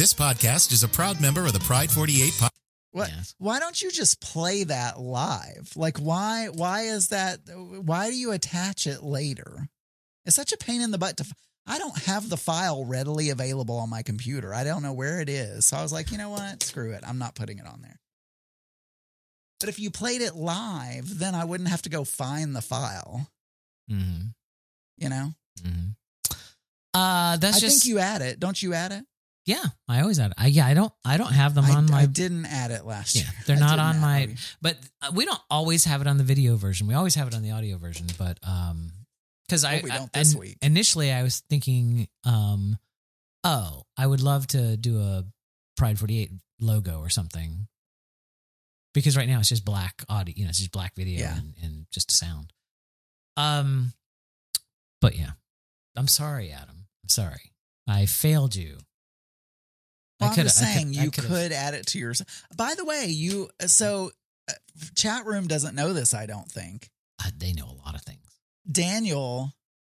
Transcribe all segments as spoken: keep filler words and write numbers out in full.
This podcast is a proud member of the Pride forty-eight podcast. What? Yes. Why don't you just play that live? Like, why? Why is that? Why do you attach it later? It's such a pain in the butt to. I don't have the file readily available on my computer. I don't know where it is. So I was like, you know what? Screw it. I'm not putting it on there. But if you played it live, then I wouldn't have to go find the file. Mm-hmm. You know. Mm-hmm. Uh, that's I just. think you add it. Don't you add it? Yeah, I always add it. I, yeah, I don't. I don't have them I, on my. I didn't add it last Yeah, year. they're I not didn't on add my. it. But uh, we don't always have it on the video version. We always have it on the audio version. But um, because I, we don't I this in- week. initially I was thinking, um, oh, I would love to do a Pride forty-eight logo or something. Because right now it's just black audio, you know, it's just black video Yeah. and, and just a sound. Um, but yeah, I'm sorry, Adam. I'm sorry. I failed you. Well, I I'm could just saying I you could've- could add it to your. By the way, you so uh, chat room doesn't know this. I don't think Uh, they know a lot of things. Daniel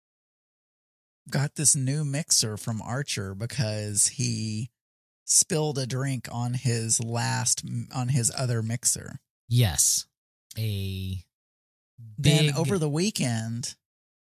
got this new mixer from Archer because he spilled a drink on his last on his other mixer. Yes, a big Then over the weekend,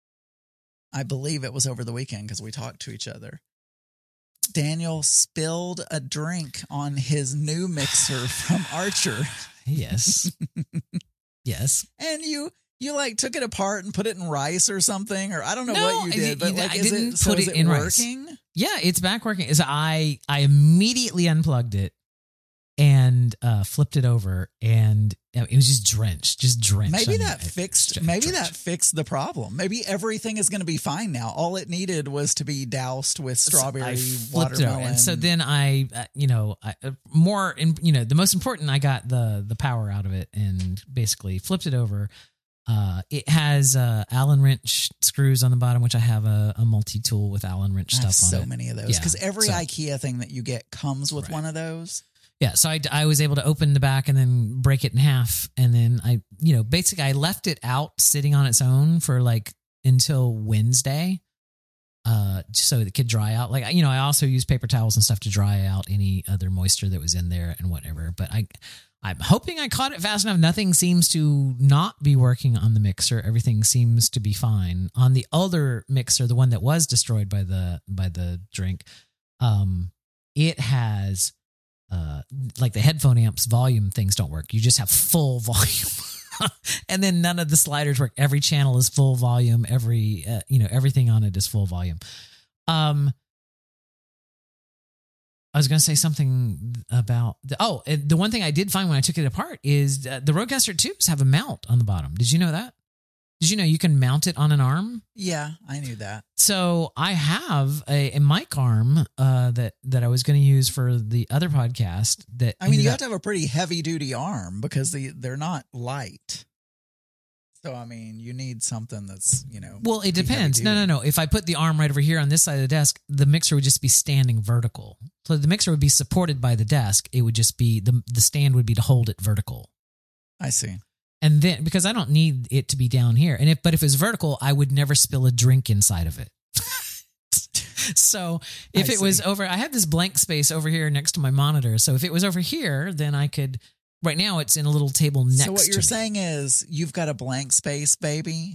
I believe it was over the weekend because we talked to each other. Daniel spilled a drink on his new mixer from Archer. yes, yes. And you you like took it apart and put it in rice or something, or I don't know No, what you I did, did- but you- like I is didn't it so put is it it in rice. working? Yeah, it's back working. Is I I immediately unplugged it and uh, flipped it over, and it was just drenched, just drenched. Maybe I mean, that it- fixed it's maybe drenched. that fixed the problem. Maybe everything is going to be fine now. All it needed was to be doused with strawberry, I flipped it over. watermelon. And so then I, uh, you know, I, uh, more, in, you know, the most important, I got the the power out of it and basically flipped it over. Uh, it has uh, Allen wrench screws on the bottom, which I have a, a multi-tool with Allen wrench I have stuff on so it. many of those Yeah, because every so- IKEA thing that you get comes with Right. one of those. Yeah, so I, I was able to open the back and then break it in half. And then I, you know, basically I left it out sitting on its own for like until Wednesday, uh, just so it could dry out. Like, you know, I also use paper towels and stuff to dry out any other moisture that was in there and whatever. But I, I'm hoping I caught it fast enough. Nothing seems to not be working on the mixer. Everything seems to be fine. On the other mixer, the one that was destroyed by the by the drink, um, it has uh, like the headphone amps volume things don't work. You just have full volume, and then none of the sliders work. Every channel is full volume. Every uh, you know everything on it is full volume. Um. I was going to say something about the, oh, the one thing I did find when I took it apart is uh, the Rodecaster tubes have a mount on the bottom. Did you know that? Did you know you can mount it on an arm? Yeah, I knew that. So I have a, a mic arm uh, that that I was going to use for the other podcast. That I mean, ended you up- have to have a pretty heavy duty arm because they they're not light. So I mean, you need something that's you know. Well, it pretty depends. No, heavy-duty. no, no. If I put the arm right over here on this side of the desk, the mixer would just be standing vertical. So the mixer would be supported by the desk. It would just be the the stand would be to hold it vertical. I see. And then, because I don't need it to be down here. And if, but if it's vertical, I would never spill a drink inside of it. So if I it was see. over, I have this blank space over here next to my monitor. So if it was over here, then I could, right now it's in a little table next to So what you're me. saying is you've got a blank space, baby,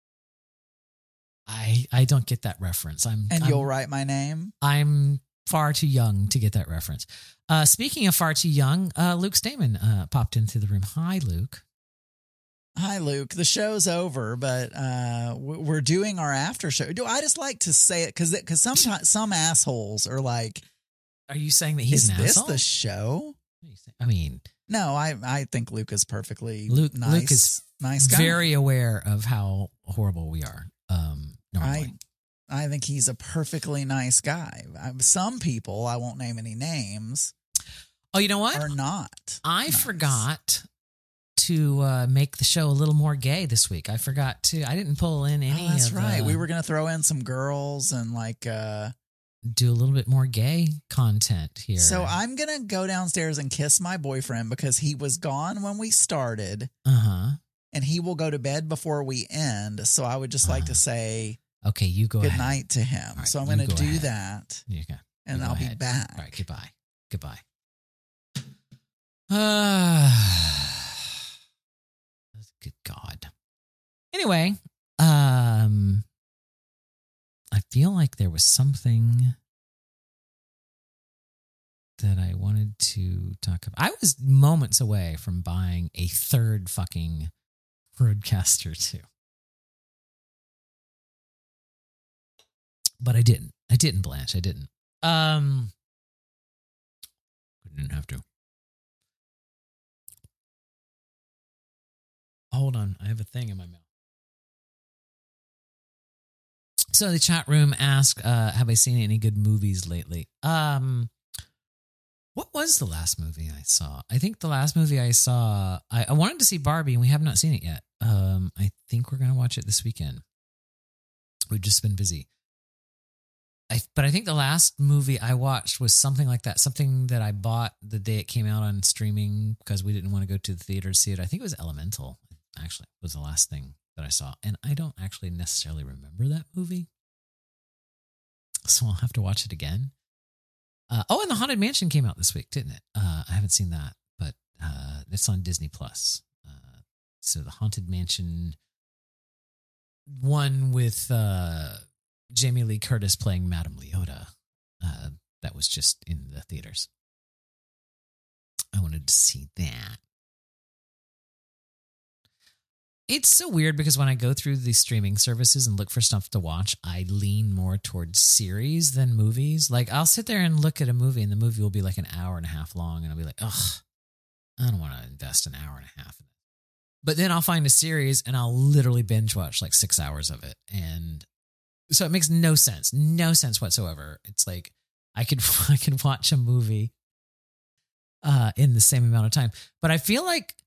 I, I don't get that reference. I'm, and I'm, you'll write my name. I'm far too young to get that reference. Uh, speaking of far too young, uh, Luke Stamen uh, popped into the room. Hi, Luke. Hi, Luke. The show's over, but uh, w- we're doing our after show. Do I just like to say it because because sometimes some assholes are like, Are you saying that he's "Is an this asshole? the show?" What are you saying? I mean, No, I I think Luke is perfectly Luke- nice. Luke is nice guy. very aware of how horrible we are. Um, normally. I I think he's a perfectly nice guy. I, some people, I won't name any names, Oh, you know what? are not. I nice. forgot to uh, make the show a little more gay this week. I forgot to. I didn't pull in any. Oh, that's of, right. uh, we were gonna throw in some girls and like. uh do a little bit more gay content here. So I'm gonna go downstairs and kiss my boyfriend because he was gone when we started, Uh huh. and he will go to bed before we end. So I would just like Uh-huh. to say Okay, you go good ahead. night to him. All right, so I'm you gonna go do ahead. that. You go. and Go I'll ahead. be back. All right, goodbye. Goodbye. Uh, good God. Anyway, um, I feel like there was something that I wanted to talk about. I was moments away from buying a third fucking Rodecaster too. But I didn't. I didn't, Blanche. I didn't. Um, I didn't have to. Hold on. I have a thing in my mouth. So the chat room asked, uh, have I seen any good movies lately? Um, what was the last movie I saw? I think the last movie I saw, I, I wanted to see Barbie and we have not seen it yet. Um, I think we're going to watch it this weekend. We've just been busy. I, but I think the last movie I watched was something like that, something that I bought the day it came out on streaming because we didn't want to go to the theater to see it. I think it was Elemental, actually, was the last thing that I saw. And I don't actually necessarily remember that movie. So I'll have to watch it again. Uh, oh, and The Haunted Mansion came out this week, didn't it? Uh, I haven't seen that, but uh, it's on Disney Plus. Uh, so The Haunted Mansion, one with... Uh, Jamie Lee Curtis playing Madame Leota. Uh, that was just in the theaters. I wanted to see that. It's so weird because when I go through the streaming services and look for stuff to watch, I lean more towards series than movies. Like, I'll sit there and look at a movie, and the movie will be like an hour and a half long, and I'll be like, ugh, I don't want to invest an hour and a half in it. But then I'll find a series, and I'll literally binge watch like six hours of it, and so it makes no sense, no sense whatsoever. It's like I could I could watch a movie uh, in the same amount of time. But I feel like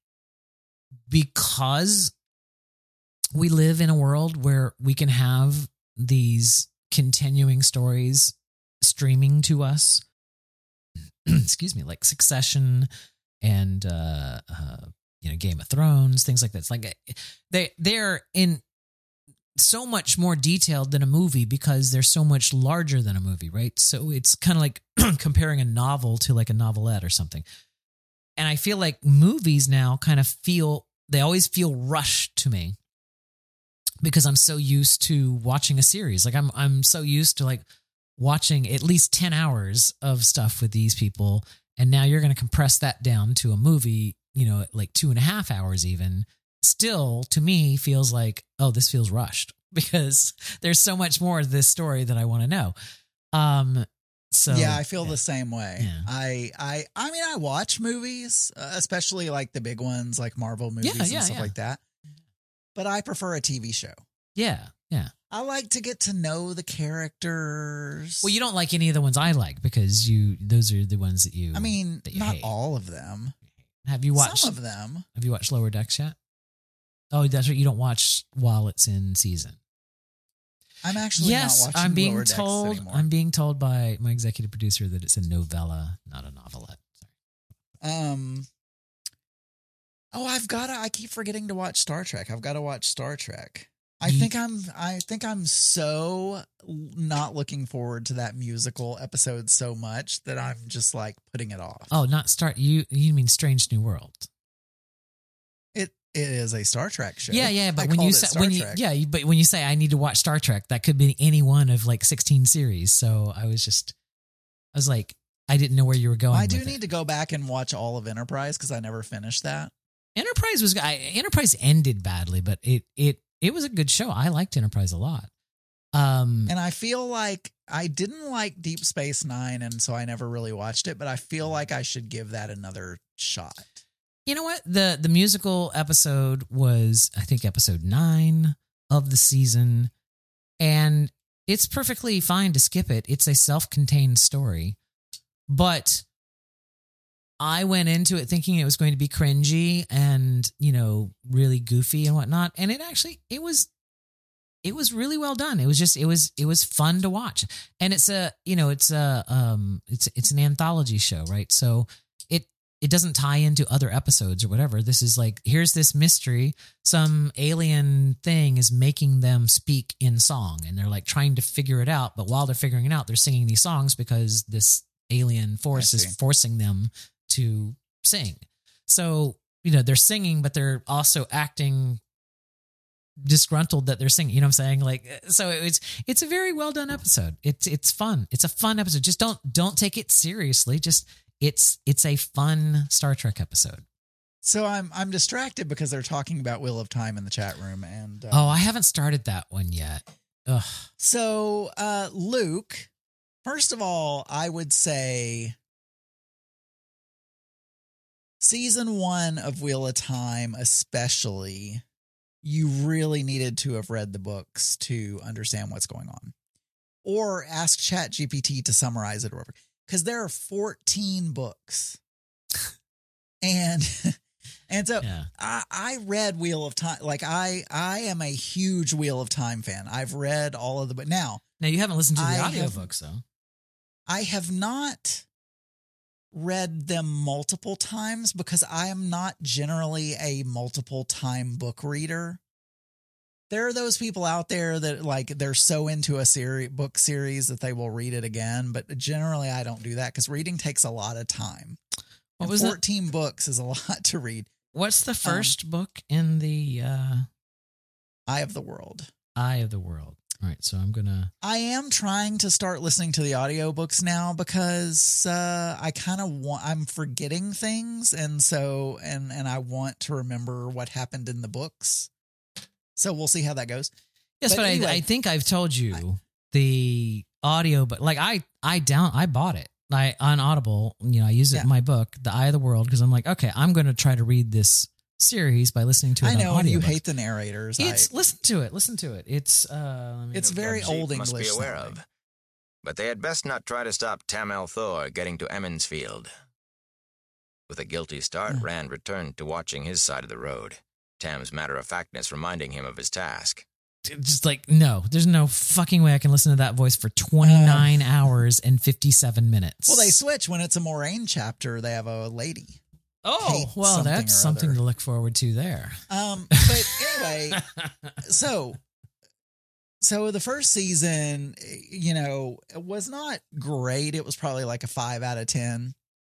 because we live in a world where we can have these continuing stories streaming to us, excuse me, like Succession and uh, uh, you know, Game of Thrones, things like that. It's like they they're in so much more detailed than a movie because they're so much larger than a movie, right? So it's kind of like comparing a novel to like a novelette or something. And I feel like movies now kind of feel, they always feel rushed to me because I'm so used to watching a series. Like I'm, I'm so used to like watching at least ten hours of stuff with these people. And now you're going to compress that down to a movie, you know, like two and a half hours even. Still, to me, feels like, oh, this feels rushed because there's so much more to this story that I want to know. Um, so yeah, I feel yeah. the same way. Yeah. I, I, I mean, I watch movies, uh, especially like the big ones, like Marvel movies Yeah, and yeah, stuff yeah. like that. But I prefer a T V show. Yeah, yeah. I like to get to know the characters. Well, you don't like any of the ones I like because you; those are the ones that you. I mean, that you not hate. all of them. Have you watched some of them? Have you watched Lower Decks yet? Oh, that's right. You don't watch while it's in season. I'm actually yes, not watching I'm being Lower Decks told. anymore. I'm being told by my executive producer that it's a novella, not a novelette. Sorry. Um. Oh, I've got to. I keep forgetting to watch Star Trek. I've got to watch Star Trek. I Ye- think I'm. I think I'm so not looking forward to that musical episode so much that I'm just like putting it off. Oh, not start. You you mean Strange New World? It it is a Star Trek show. Yeah, yeah. But I when you called it say Star when you Trek. yeah, but when you say I need to watch Star Trek, that could be any one of like sixteen series. So I was just, I was like, I didn't know where you were going. I do with need it. to go back and watch all of Enterprise because I never finished that. Enterprise was I, Enterprise ended badly, but it it it was a good show. I liked Enterprise a lot. Um, And I feel like I didn't like Deep Space Nine, and so I never really watched it. But I feel like I should give that another shot. you know what? The the musical episode was, I think, episode nine of the season, and it's perfectly fine to skip it. It's a self-contained story, but I went into it thinking it was going to be cringy and, you know, really goofy and whatnot, and it actually it was it was really well done. It was just it was it was fun to watch, and it's a you know it's a um it's it's an anthology show, right? So it it doesn't tie into other episodes or whatever. This is like, here's this mystery. Some alien thing is making them speak in song, and they're like trying to figure it out. But while they're figuring it out, they're singing these songs because this alien force is forcing them to sing. So, you know, they're singing, but they're also acting disgruntled that they're singing. You know what I'm saying? Like, so it's it's a very well done episode. It's it's fun. It's a fun episode. Just don't don't take it seriously. Just it's it's a fun Star Trek episode. So I'm I'm distracted because they're talking about Wheel of Time in the chat room, and uh, oh, I haven't started that one yet. Ugh. So uh, Luke, first of all, I would say season one of Wheel of Time, especially, you really needed to have read the books to understand what's going on, or ask ChatGPT to summarize it or whatever. Because there are fourteen books, and and so Yeah. I, I read Wheel of Time. Like I I am a huge Wheel of Time fan. I've read all of the, but now Now you haven't listened to the I audiobooks though. I have not read them multiple times because I am not generally a multiple time book reader. There are those people out there that like they're so into a series book series that they will read it again, but generally I don't do that because reading takes a lot of time. What And was it? fourteen books is a lot to read. What's the first book in the uh, Eye of the World. Eye of the World? All right, so I'm gonna. I am trying to start listening to the audiobooks now because uh, I kind of want, I'm forgetting things. And so, and, and I want to remember what happened in the books. So we'll see how that goes. Yes, But but, anyway, I, I think I've told you I- the audio, but like I, I down, I bought it. I on Audible. You know, I use it Yeah. in my book, The Eye of the World, because I'm like, okay, I'm going to try to read this series by listening to it I know, on and you audiobooks. hate the narrators. It's I, listen to it. Listen to it. It's uh, let me it's go very grab it. old must English be aware sounding. of. But they had best not try to stop Tam-El Thor getting to Emmonsfield. With a guilty start, Hmm. Rand returned to watching his side of the road, Tam's matter-of-factness reminding him of his task. Just like no, there's no fucking way I can listen to that voice for twenty-nine hours and fifty-seven minutes. Well, they switch when it's a Moraine chapter. They have a lady. Oh, hate well, something that's or something other. to look forward to there. Um, but anyway, so so the first season, you know, it was not great. It was probably like a five out of ten.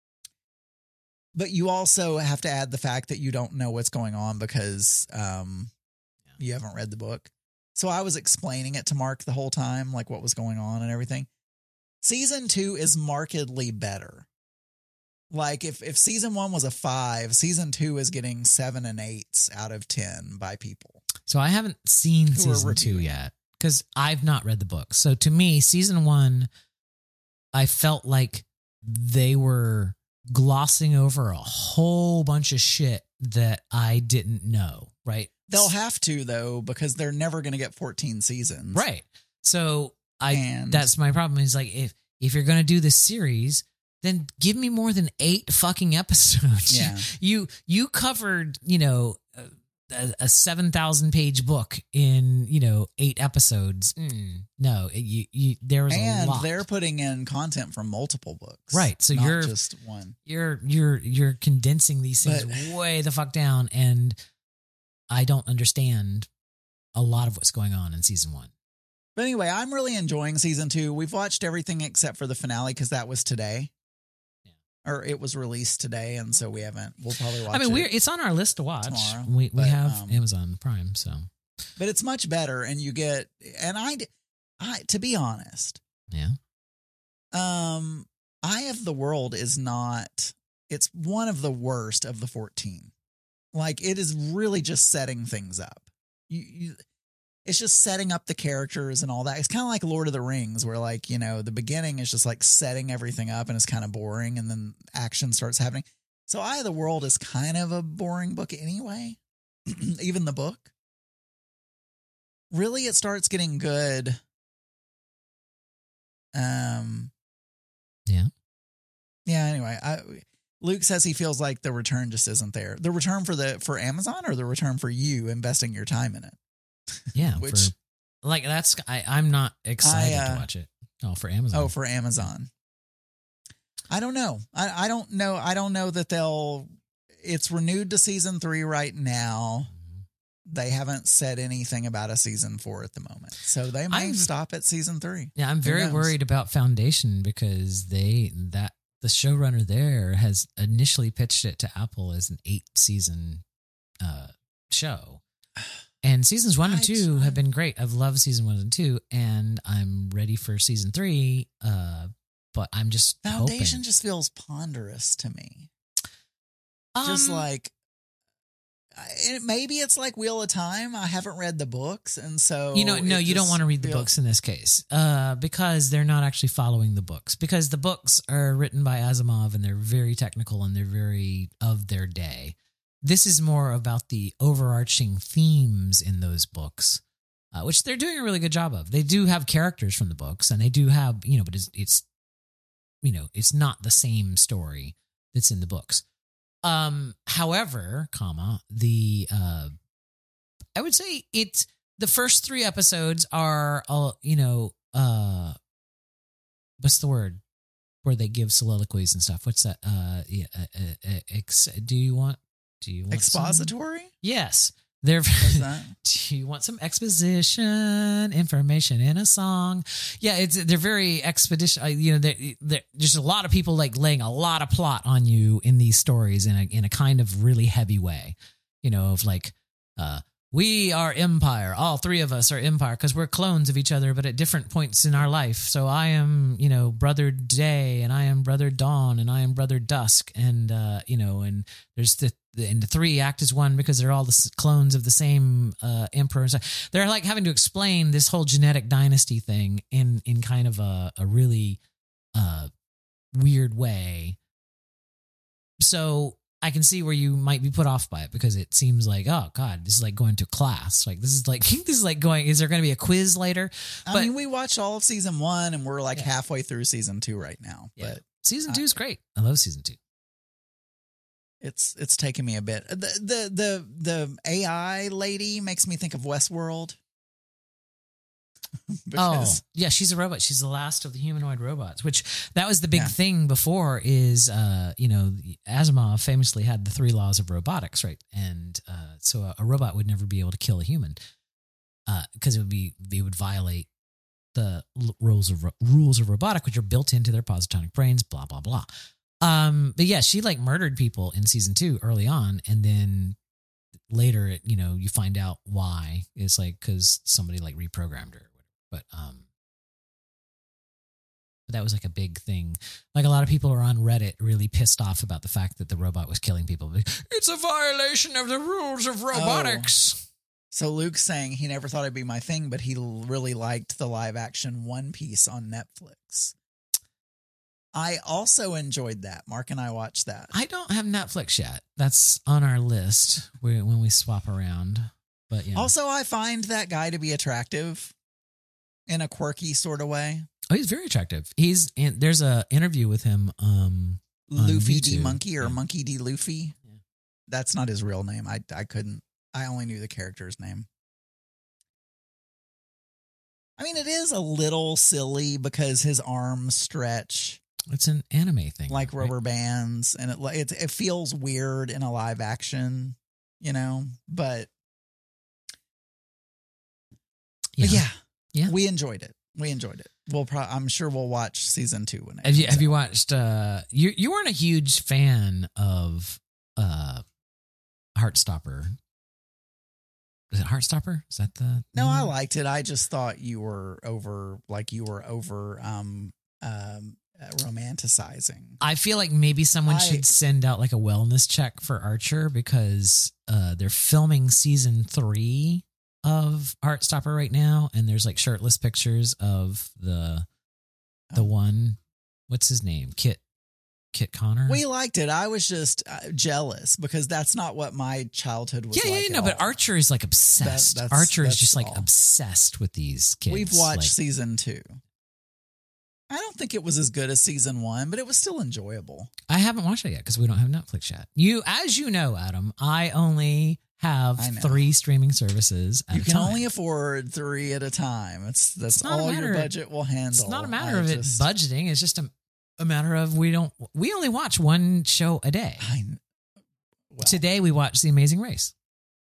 But you also have to add the fact that you don't know what's going on because um, you haven't read the book. So I was explaining it to Mark the whole time, like what was going on and everything. Season two is markedly better. Like if, if season one was a five, season two is getting seven and eights out of ten by people. So I haven't seen Who are season two reviewing. yet because I've not read the book. So to me, season one, I felt like they were glossing over a whole bunch of shit that I didn't know, right? They'll have to though, because they're never going to get fourteen seasons. Right. So I And- that's my problem is like if if you're going to do this series, then give me more than eight fucking episodes. Yeah. You you covered, you know, a, a seven thousand page book in, you know, eight episodes. Mm, no, it, you, you there was And a lot. they're putting in content from multiple books. Right, so not you're- just one. You're you're you're condensing these things But- way the fuck down, and I don't understand a lot of what's going on in season one. But anyway, I'm really enjoying season two. We've watched everything except for the finale because that was today. Yeah. Or it was released today, and so we haven't. We'll probably watch I mean, it. we're it's on our list to watch. tomorrow, we we but, have um, Amazon Prime, so But it's much better, and you get. And I, I to be honest, yeah. um, Eye of the World is not. It's one of the worst of the fourteen. Like it is really just setting things up. You, you it's just setting up the characters and all that. It's kind of like Lord of the Rings, where like, you know, the beginning is just like setting everything up and it's kind of boring, and then action starts happening. So Eye of the World is kind of a boring book anyway. Even the book. Really, it starts getting good. Um Yeah. Yeah, anyway, I Luke says he feels like the return just isn't there. The return for the for Amazon, or the return for you investing your time in it? Yeah, Which- for, like that's I, I'm not excited I, uh, to watch it. Oh, for Amazon. Oh, for Amazon. I don't know. I, I don't know. I don't know that they'll. It's renewed to season three right now. They haven't said anything about a season four at the moment, so they may I'm, stop at season three. Yeah, I'm very worried about Foundation because they that the showrunner there has initially pitched it to Apple as an eight season uh, show, and seasons one and two have been great. I've loved season one and two, and I'm ready for season three. Uh, but I'm just Foundation hoping. just feels ponderous to me, um, just like. It, maybe it's like Wheel of Time. I haven't read the books, and so you know, no, you don't want to read the feels, books in this case, uh, because they're not actually following the books. Because the books are written by Asimov, and they're very technical and they're very of their day. This is more about the overarching themes in those books, uh, which they're doing a really good job of. They do have characters from the books, and they do have, you know, but it's, it's you know, it's not the same story that's in the books. Um, however, comma, the, uh, I would say it's the first three episodes are, uh, you know, uh, what's the word where they give soliloquies and stuff? What's that? Uh, yeah, uh, uh, ex, do you want, do you want expository? Some? Yes. They're, What's that? Do you want some exposition information in a song? Yeah, it's they're very expedition. You know, they're, they're, there's a lot of people like laying a lot of plot on you in these stories in a in a kind of really heavy way. You know, of like, uh, we are Empire. All three of us are Empire because we're clones of each other, but at different points in our life. So I am, you know, Brother Day, and I am Brother Dawn, and I am Brother Dusk, and uh, you know, and there's the. And the three act as one because they're all the clones of the same uh, emperor. So they're like having to explain this whole genetic dynasty thing in in kind of a, a really uh, weird way. So I can see where you might be put off by it because it seems like, oh God, this is like going to class. Like this is like this is like going. Is there going to be a quiz later? I but, mean, we watched all of season one, and we're like yeah. halfway through season two right now. Yeah. But season two is great. I love season two. It's it's taken me a bit. The the the the A I lady makes me think of Westworld. Because, oh, yeah, she's a robot. She's the last of the humanoid robots, which that was the big yeah. thing before is, uh, you know, Asimov famously had the three laws of robotics, right? And uh, so a, a robot would never be able to kill a human because uh, it would be, they would violate the l- rules of rules of robotic, which are built into their positonic brains, blah, blah, blah. Um, but yeah, she like murdered people in season two early on. And then later, it, you know, you find out why. It's like, cause somebody like reprogrammed her. But, um, but that was like a big thing. Like a lot of people are on Reddit really pissed off about the fact that the robot was killing people. It's a violation of the rules of robotics. Oh. So Luke's saying he never thought it'd be my thing, but he really liked the live action One Piece on Netflix. I also enjoyed that. Mark and I watched that. I don't have Netflix yet. That's on our list when we swap around. But yeah. Also, I find that guy to be attractive in a quirky sort of way. Oh, he's very attractive. He's in, there's a interview with him. Um, Luffy D Monkey or yeah. Monkey D Luffy. Yeah. That's not his real name. I I couldn't. I only knew the character's name. I mean, it is a little silly because his arms stretch. It's an anime thing, like right? rubber bands, and it it it feels weird in a live action, you know. But yeah, but yeah, yeah, we enjoyed it. We enjoyed it. We'll pro- I'm sure we'll watch season two when it have you have out. you watched? Uh, you you weren't a huge fan of uh, Heartstopper. Is it Heartstopper? Is that the No, name? I liked it. I just thought you were over, like you were over, um, um. Uh, romanticizing. I feel like maybe someone I, should send out like a wellness check for Archer because uh, they're filming season three of Heartstopper right now, and there's like shirtless pictures of the the oh. one. What's his name? Kit Kit Connor. We liked it. I was just uh, jealous because that's not what my childhood was. Yeah, like yeah, no, all. but Archer is like obsessed. That, Archer is that's just like all. obsessed with these kids. We've watched like, season two. I don't think it was as good as season one, but it was still enjoyable. I haven't watched it yet because we don't have Netflix yet. You, as you know, Adam, I only have I know. three streaming services at You a can time. only afford three at a time. It's that's It's not a all matter- your budget will handle. It's not a matter I of just, it budgeting. It's just a a matter of we don't we only watch one show a day. I, well, Today we watched The Amazing Race.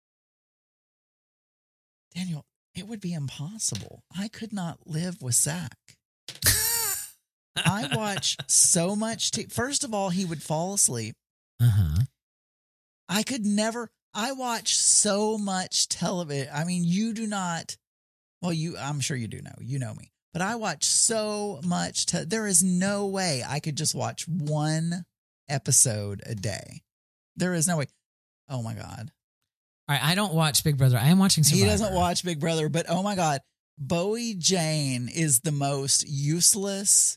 Daniel, it would be impossible. I could not live with Zach. I watch so much. T- First of all, he would fall asleep. Uh-huh. I could never. I watch so much television. I mean, you do not. Well, you. I'm sure you do know. You know me. But I watch so much. Te- there is no way I could just watch one episode a day. There is no way. Oh my God. All right, I don't watch Big Brother. I am watching Survivor. He doesn't watch Big Brother, but oh my God. Bowie Jane is the most useless,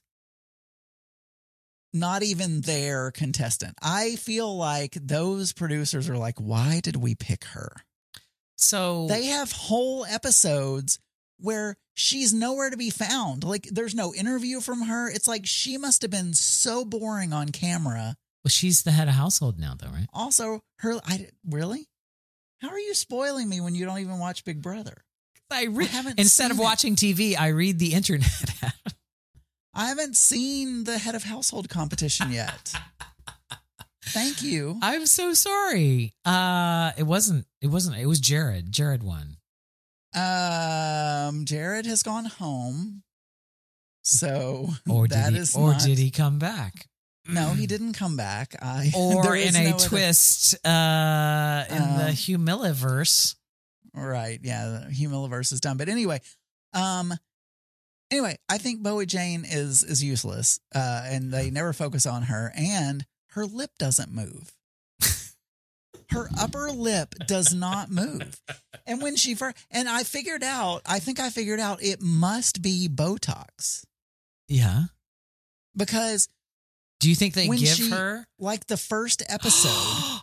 not even their contestant. I feel like those producers are like, why did we pick her? So They have whole episodes where she's nowhere to be found. Like there's no interview from her. It's like she must have been so boring on camera. well, she's the head of household now, though, right? Also, her, I really? How are you spoiling me when you don't even watch Big Brother? I, re- I haven't Instead of seen it. watching T V, I read the internet. I haven't seen the head of household competition yet. Thank you. I'm so sorry. Uh, it wasn't. It wasn't. It was Jared. Jared won. Um, Jared has gone home, so Or that did he? is Or not- did he come back? No, he didn't come back. I Or there is in a no other- twist, uh, in Um, the Humiliverse. Right? Yeah, the Humiliverse is done. But anyway, um, anyway, I think Bowie Jane is is useless, uh, and they never focus on her, and her lip doesn't move. Her upper lip does not move. And when she first, and I figured out, I think I figured out it must be Botox Yeah. because Do you think they when give she- her? like the first episode,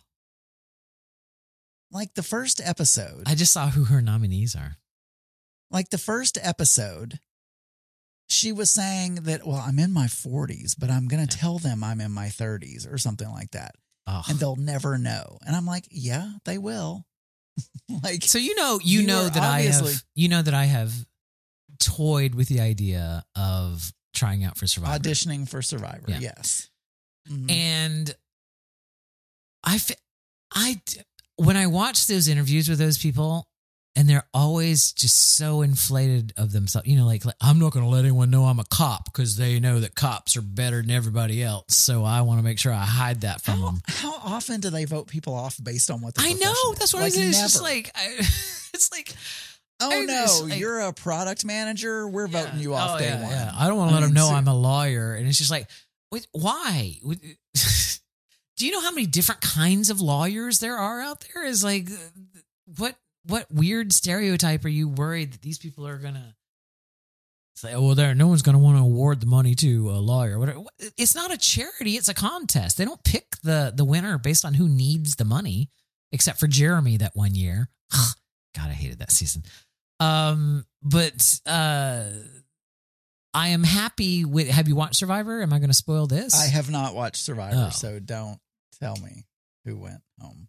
like the first episode, I just saw who her nominees are. like the first episode, she was saying that, well, I'm in my forties, but I'm going to tell them I'm in my thirties or something like that. Oh. And they'll never know. And I'm like, yeah, they will. Like, So you know, you, You know are that I obviously- have, you know that I have toyed with the idea of trying out for Survivor, auditioning for Survivor. Yeah. Yes. Mhm. and I, fe- I, d- when I watch those interviews with those people, and they're always just so inflated of themselves, you know, like, like I'm not going to let anyone know I'm a cop because they know that cops are better than everybody else. So I want to make sure I hide that from how, them. how often do they vote people off based on what their I profession know is? that's what Like, I mean. It's never. just like, I, it's like, oh I no, just, like- you're a product manager. We're voting you off Oh, day yeah, one. yeah. I don't want I to let them mean, know ser- I'm a lawyer. And it's just like, wait, why? Do you know how many different kinds of lawyers there are out there? Is like, what what weird stereotype are you worried that these people are gonna say? Oh, well, there, no one's gonna want to award the money to a lawyer. Whatever. It's not a charity; it's a contest. They don't pick the the winner based on who needs the money, except for Jeremy that one year. God, I hated that season. Um, but uh, I am happy with. Have you watched Survivor? Am I going to spoil this? I have not watched Survivor, Oh. so don't tell me who went home.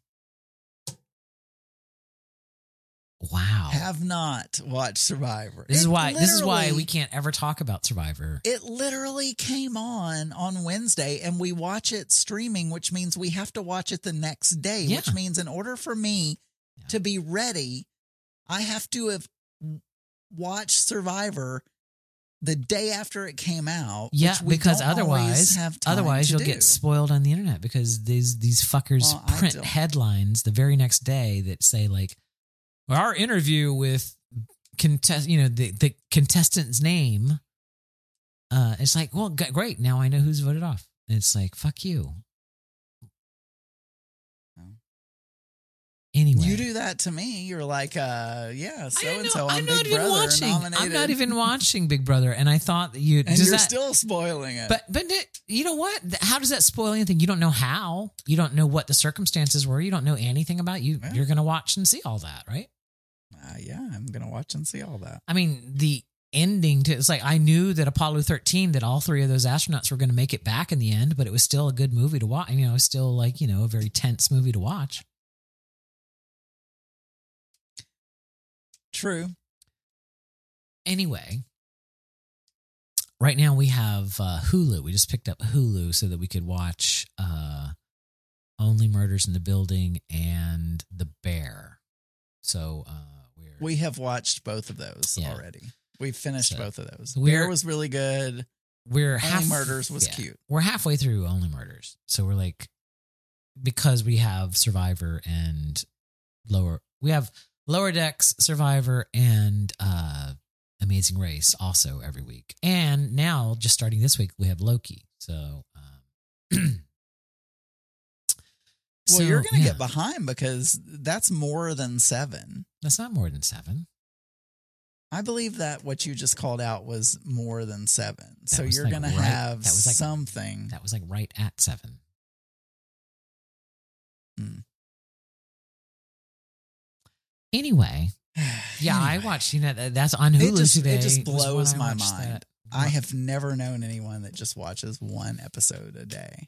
Wow. Have not watched Survivor. This is It why. This is why literally- we can't ever talk about Survivor. It literally came on on Wednesday, and we watch it streaming, which means we have to watch it the next day. Yeah. Which means, in order for me Yeah. to be ready, I have to have watched Survivor the day after it came out. Yeah, which we because don't always otherwise, have time otherwise to you'll do. get spoiled on the internet because these these fuckers Well, I print don't- headlines the very next day that say like, our interview with contest, you know, the the contestant's name. Uh, it's like, well, g- great. Now I know who's voted off. And it's like, fuck you. Oh. Anyway, You do that to me. You're like, uh, yeah, so I don't and know. so I'm on not Big even Brother watching. nominated. I'm not even watching Big Brother, and I thought that you. and does you're that, still spoiling it. But but it- you know what? How does that spoil anything? You don't know how. You don't know what the circumstances were. You don't know anything about you. Yeah. You're going to watch and see all that, right? uh, yeah, I'm gonna watch and see all that. I mean, the ending to it's like I knew that Apollo thirteen that all three of those astronauts were going to make it back in the end, but it was still a good movie to watch. You know, it was still like, you know, a very tense movie to watch. True. Anyway, right now we have uh, Hulu. We just picked up Hulu so that we could watch uh, Only Murders in the Building and The Bear. So uh, we're We have watched both of those Yeah. already. We've finished So, both of those. we're- Bear was really good. we're Only half Murders was yeah, cute. We're halfway through Only Murders, so we're like because we have Survivor and Lower. We have Lower Decks, Survivor, and uh, Amazing Race also every week, and now just starting this week we have Loki. So. Um, Well, so, you're going to yeah, get behind because that's more than seven. That's not more than seven. I believe that what you just called out was more than seven. That so was you're like going to right- have that was like- something. That was like right at seven. Hmm. Anyway, yeah, I Anyway, watched. You know, that- that's on Hulu It just, today. it just was when blows I my watched mind. that. I have never known anyone that just watches one episode a day.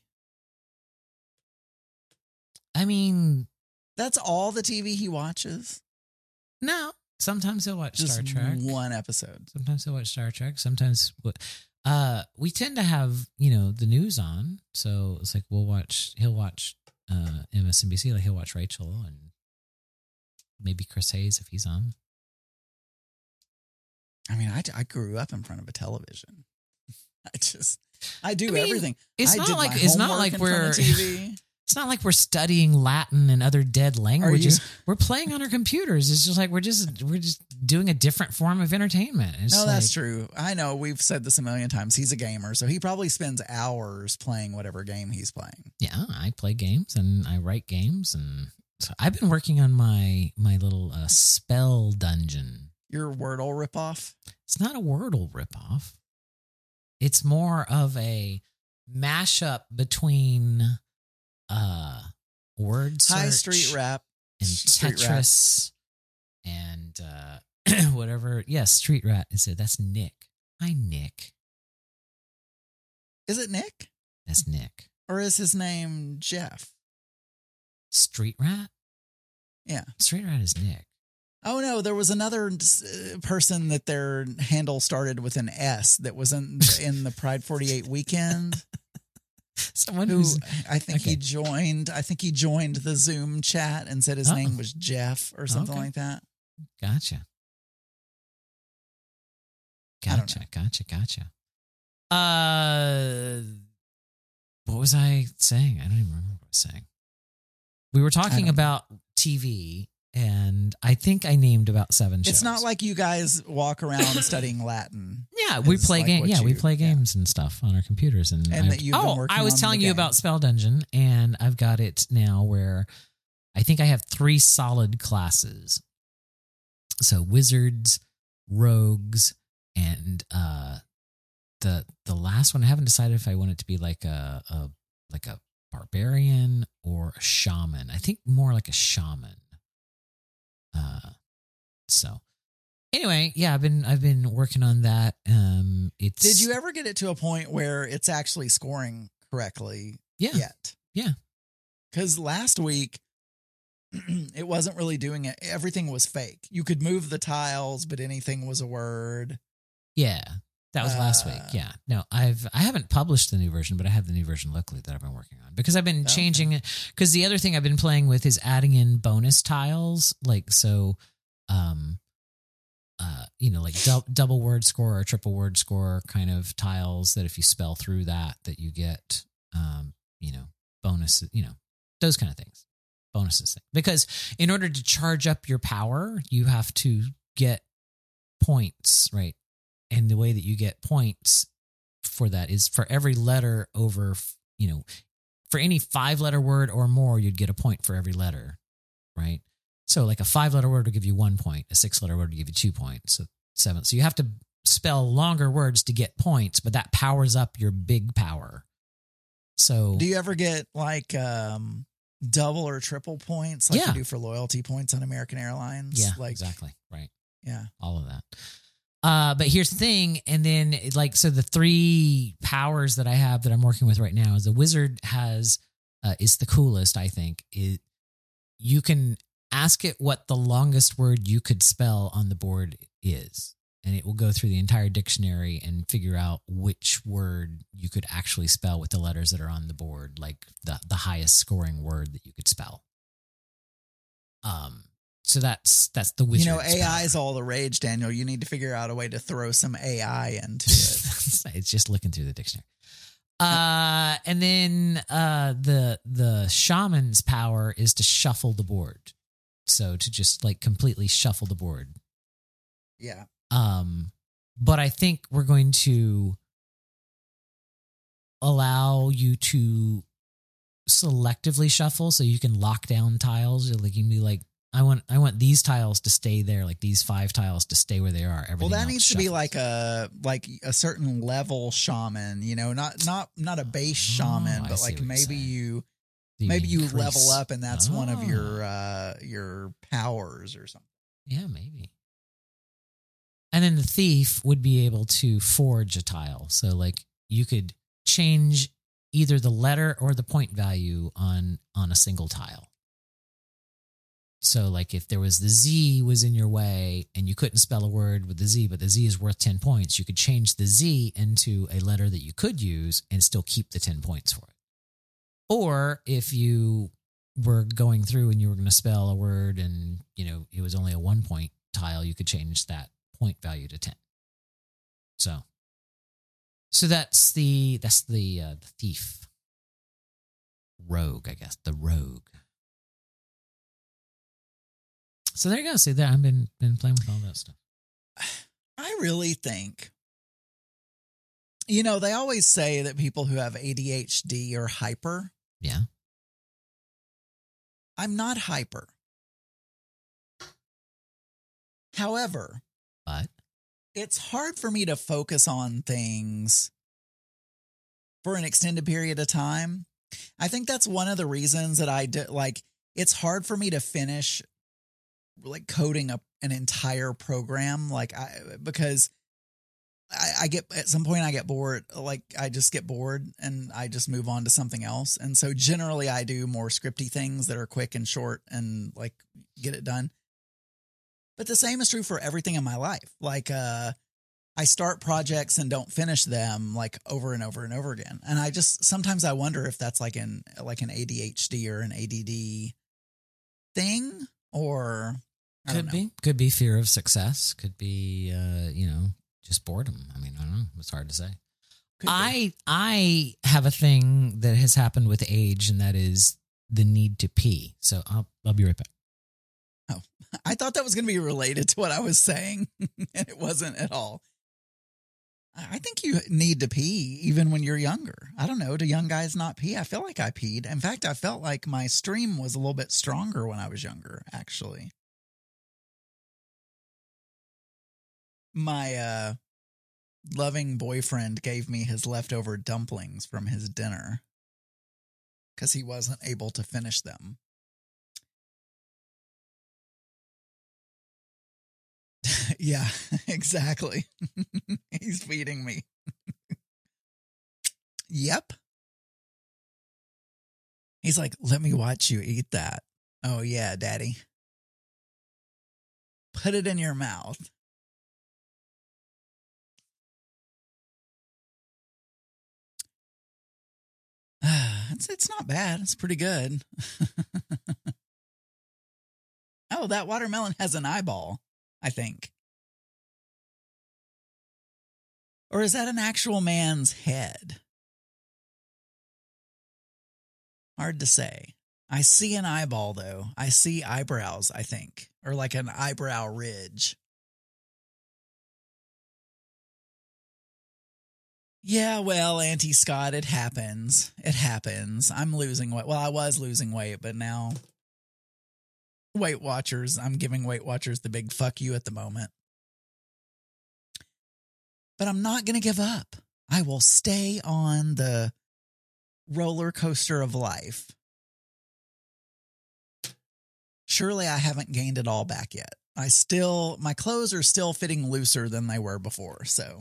I mean, That's all the T V he watches? no. Sometimes he'll watch Just Star Trek. one episode. Sometimes he'll watch Star Trek. Sometimes, uh, we tend to have you know the news on, so it's like we'll watch. He'll watch uh, M S N B C. Like he'll watch Rachel and maybe Chris Hayes if he's on. I mean, I, I grew up in front of a television. I just, I do I mean, everything. it's I not did like- my it's not homework like in front we're- of T V. It's not like we're studying Latin and other dead languages. you- We're playing on our computers. It's just like we're just we're just doing a different form of entertainment. It's No, that's like- true. I know we've said this a million times. He's a gamer, so he probably spends hours playing whatever game he's playing. Yeah, I play games and I write games, and so I've been working on my my little uh, spell dungeon. Your Wordle ripoff? It's not a Wordle ripoff. It's more of a mashup between uh word search High Street Rap. and Street Rat. Tetris and uh whatever. Yes, Street Rat is it. That's Nick. Hi, Nick. Is it Nick? That's Nick. Or is his name Jeff? Street Rat? Yeah. Street Rat is Nick. Oh, no. There was another uh, person that their handle started with an S that was in, in the Pride forty-eight weekend. Someone Who who's I think okay. he joined. I think he joined the Zoom chat and said his Uh-oh. name was Jeff or something Okay. like that. Gotcha. I don't Gotcha. Gotcha. Gotcha. Uh, what was I saying? I don't even remember what I was saying. We were talking don't know. about T V, and I think I named about seven shows. It's not like you guys walk around studying Latin. yeah, we it's play like games. what Yeah, we you- play yeah. games and stuff on our computers, and, And I, that you've been oh, working I was on telling the you game. about Spell Dungeon, and I've got it now where I think I have three solid classes. So wizards, rogues, and uh, the the last one I haven't decided if I want it to be like a, a like a barbarian or a shaman. I think more like a shaman. Uh, so anyway, yeah, I've been I've been working on that. Um, it's Did you ever get it to a point where it's actually scoring correctly yeah yet? yeah Because last week, it wasn't really doing it. Everything was fake. You could move the tiles, but anything was a word. yeah that was last Uh, week. Yeah, no, I've I haven't published the new version, but I have the new version locally that I've been working on because I've been Okay. changing it. Because the other thing I've been playing with is adding in bonus tiles, like so, um, uh, you know, like dou- double word score or triple word score kind of tiles that if you spell through that, that you get, um, you know, bonuses, you know, those kind of things, bonuses. Thing. Because in order to charge up your power, you have to get points, right? And the way that you get points for that is for every letter over, you know, for any five letter word or more, you'd get a point for every letter, right? So like a five letter word will give you one point, a six letter word will give you two points, so seven. So you have to spell longer words to get points, but that powers up your big power. So Do you ever get like um, double or triple points like Yeah. you do for loyalty points on American Airlines? yeah, like, exactly, right. Yeah. All of that. Uh, but here's the thing, and then like so, the three powers that I have that I'm working with right now is the wizard has uh, is the coolest. I think it you can ask it what the longest word you could spell on the board is, and it will go through the entire dictionary and figure out which word you could actually spell with the letters that are on the board, like the, the highest scoring word that you could spell. Um, so that's that's the wizard's You know, A I power. is all the rage, Daniel. You need to figure out a way to throw some A I into it. It's just looking through the dictionary. Uh, and then uh, the the shaman's power is to shuffle the board. So to just like completely shuffle the board. Yeah. Um, but I think we're going to allow you to selectively shuffle, so you can lock down tiles. Like you can be like, I want, I want these tiles to stay there, like these five tiles to stay where they are. Everything Well, that else needs to be shuffles. like a like a certain level shaman, you know, not not not a base shaman, Oh, I but see like what you're maybe saying. you You maybe you increase. level up and that's one of Oh. your uh your powers or something. Yeah, maybe. And then the thief would be able to forge a tile. So like you could change either the letter or the point value on on a single tile. So like if there was the Z was in your way and you couldn't spell a word with the Z, but the Z is worth ten points, you could change the Z into a letter that you could use and still keep the ten points for it. Or if you were going through and you were going to spell a word and, you know, it was only a one point tile, you could change that point value to ten. So, so that's the, that's the, uh, the thief. Rogue, I guess. The rogue. So there you go. See there, I've been, been playing with all that stuff. I really think, you know, they always say that people who have A D H D are hyper. Yeah. I'm not hyper. However, But it's hard for me to focus on things for an extended period of time. I think that's one of the reasons that I do, like, it's hard for me to finish like coding up an entire program. Like I, because I, I get, at some point I get bored. Like I just get bored and I just move on to something else. And so generally I do more scripty things that are quick and short and like get it done. But the same is true for everything in my life. Like, uh, I start projects and don't finish them like over and over and over again. And I just, sometimes I wonder if that's like an, like an A D H D or an A D D thing, or I don't could know. be, could be fear of success. Could be, uh, you know, just boredom. I mean, I don't know. It's hard to say. Could be. I, I have a thing that has happened with age, and that is the need to pee. So I'll, I'll be right back. Oh, I thought that was going to be related to what I was saying, and it wasn't at all. I think you need to pee even when you're younger. I don't know. Do young guys not pee? I feel like I peed. In fact, I felt like my stream was a little bit stronger when I was younger, actually. My uh, loving boyfriend gave me his leftover dumplings from his dinner because he wasn't able to finish them. Yeah, exactly. He's feeding me. Yep. He's like, let me watch you eat that. Oh, yeah, daddy. Put it in your mouth. it's, it's not bad. It's pretty good. Oh, that watermelon has an eyeball, I think. Or is that an actual man's head? Hard to say. I see an eyeball, though. I see eyebrows, I think. Or like an eyebrow ridge. Yeah, well, Auntie Scott, it happens. It happens. I'm losing weight. Well, I was losing weight, but now... Weight Watchers, I'm giving Weight Watchers the big fuck you at the moment. But I'm not going to give up. I will stay on the roller coaster of life. Surely I haven't gained it all back yet. I still, my clothes are still fitting looser than they were before, so.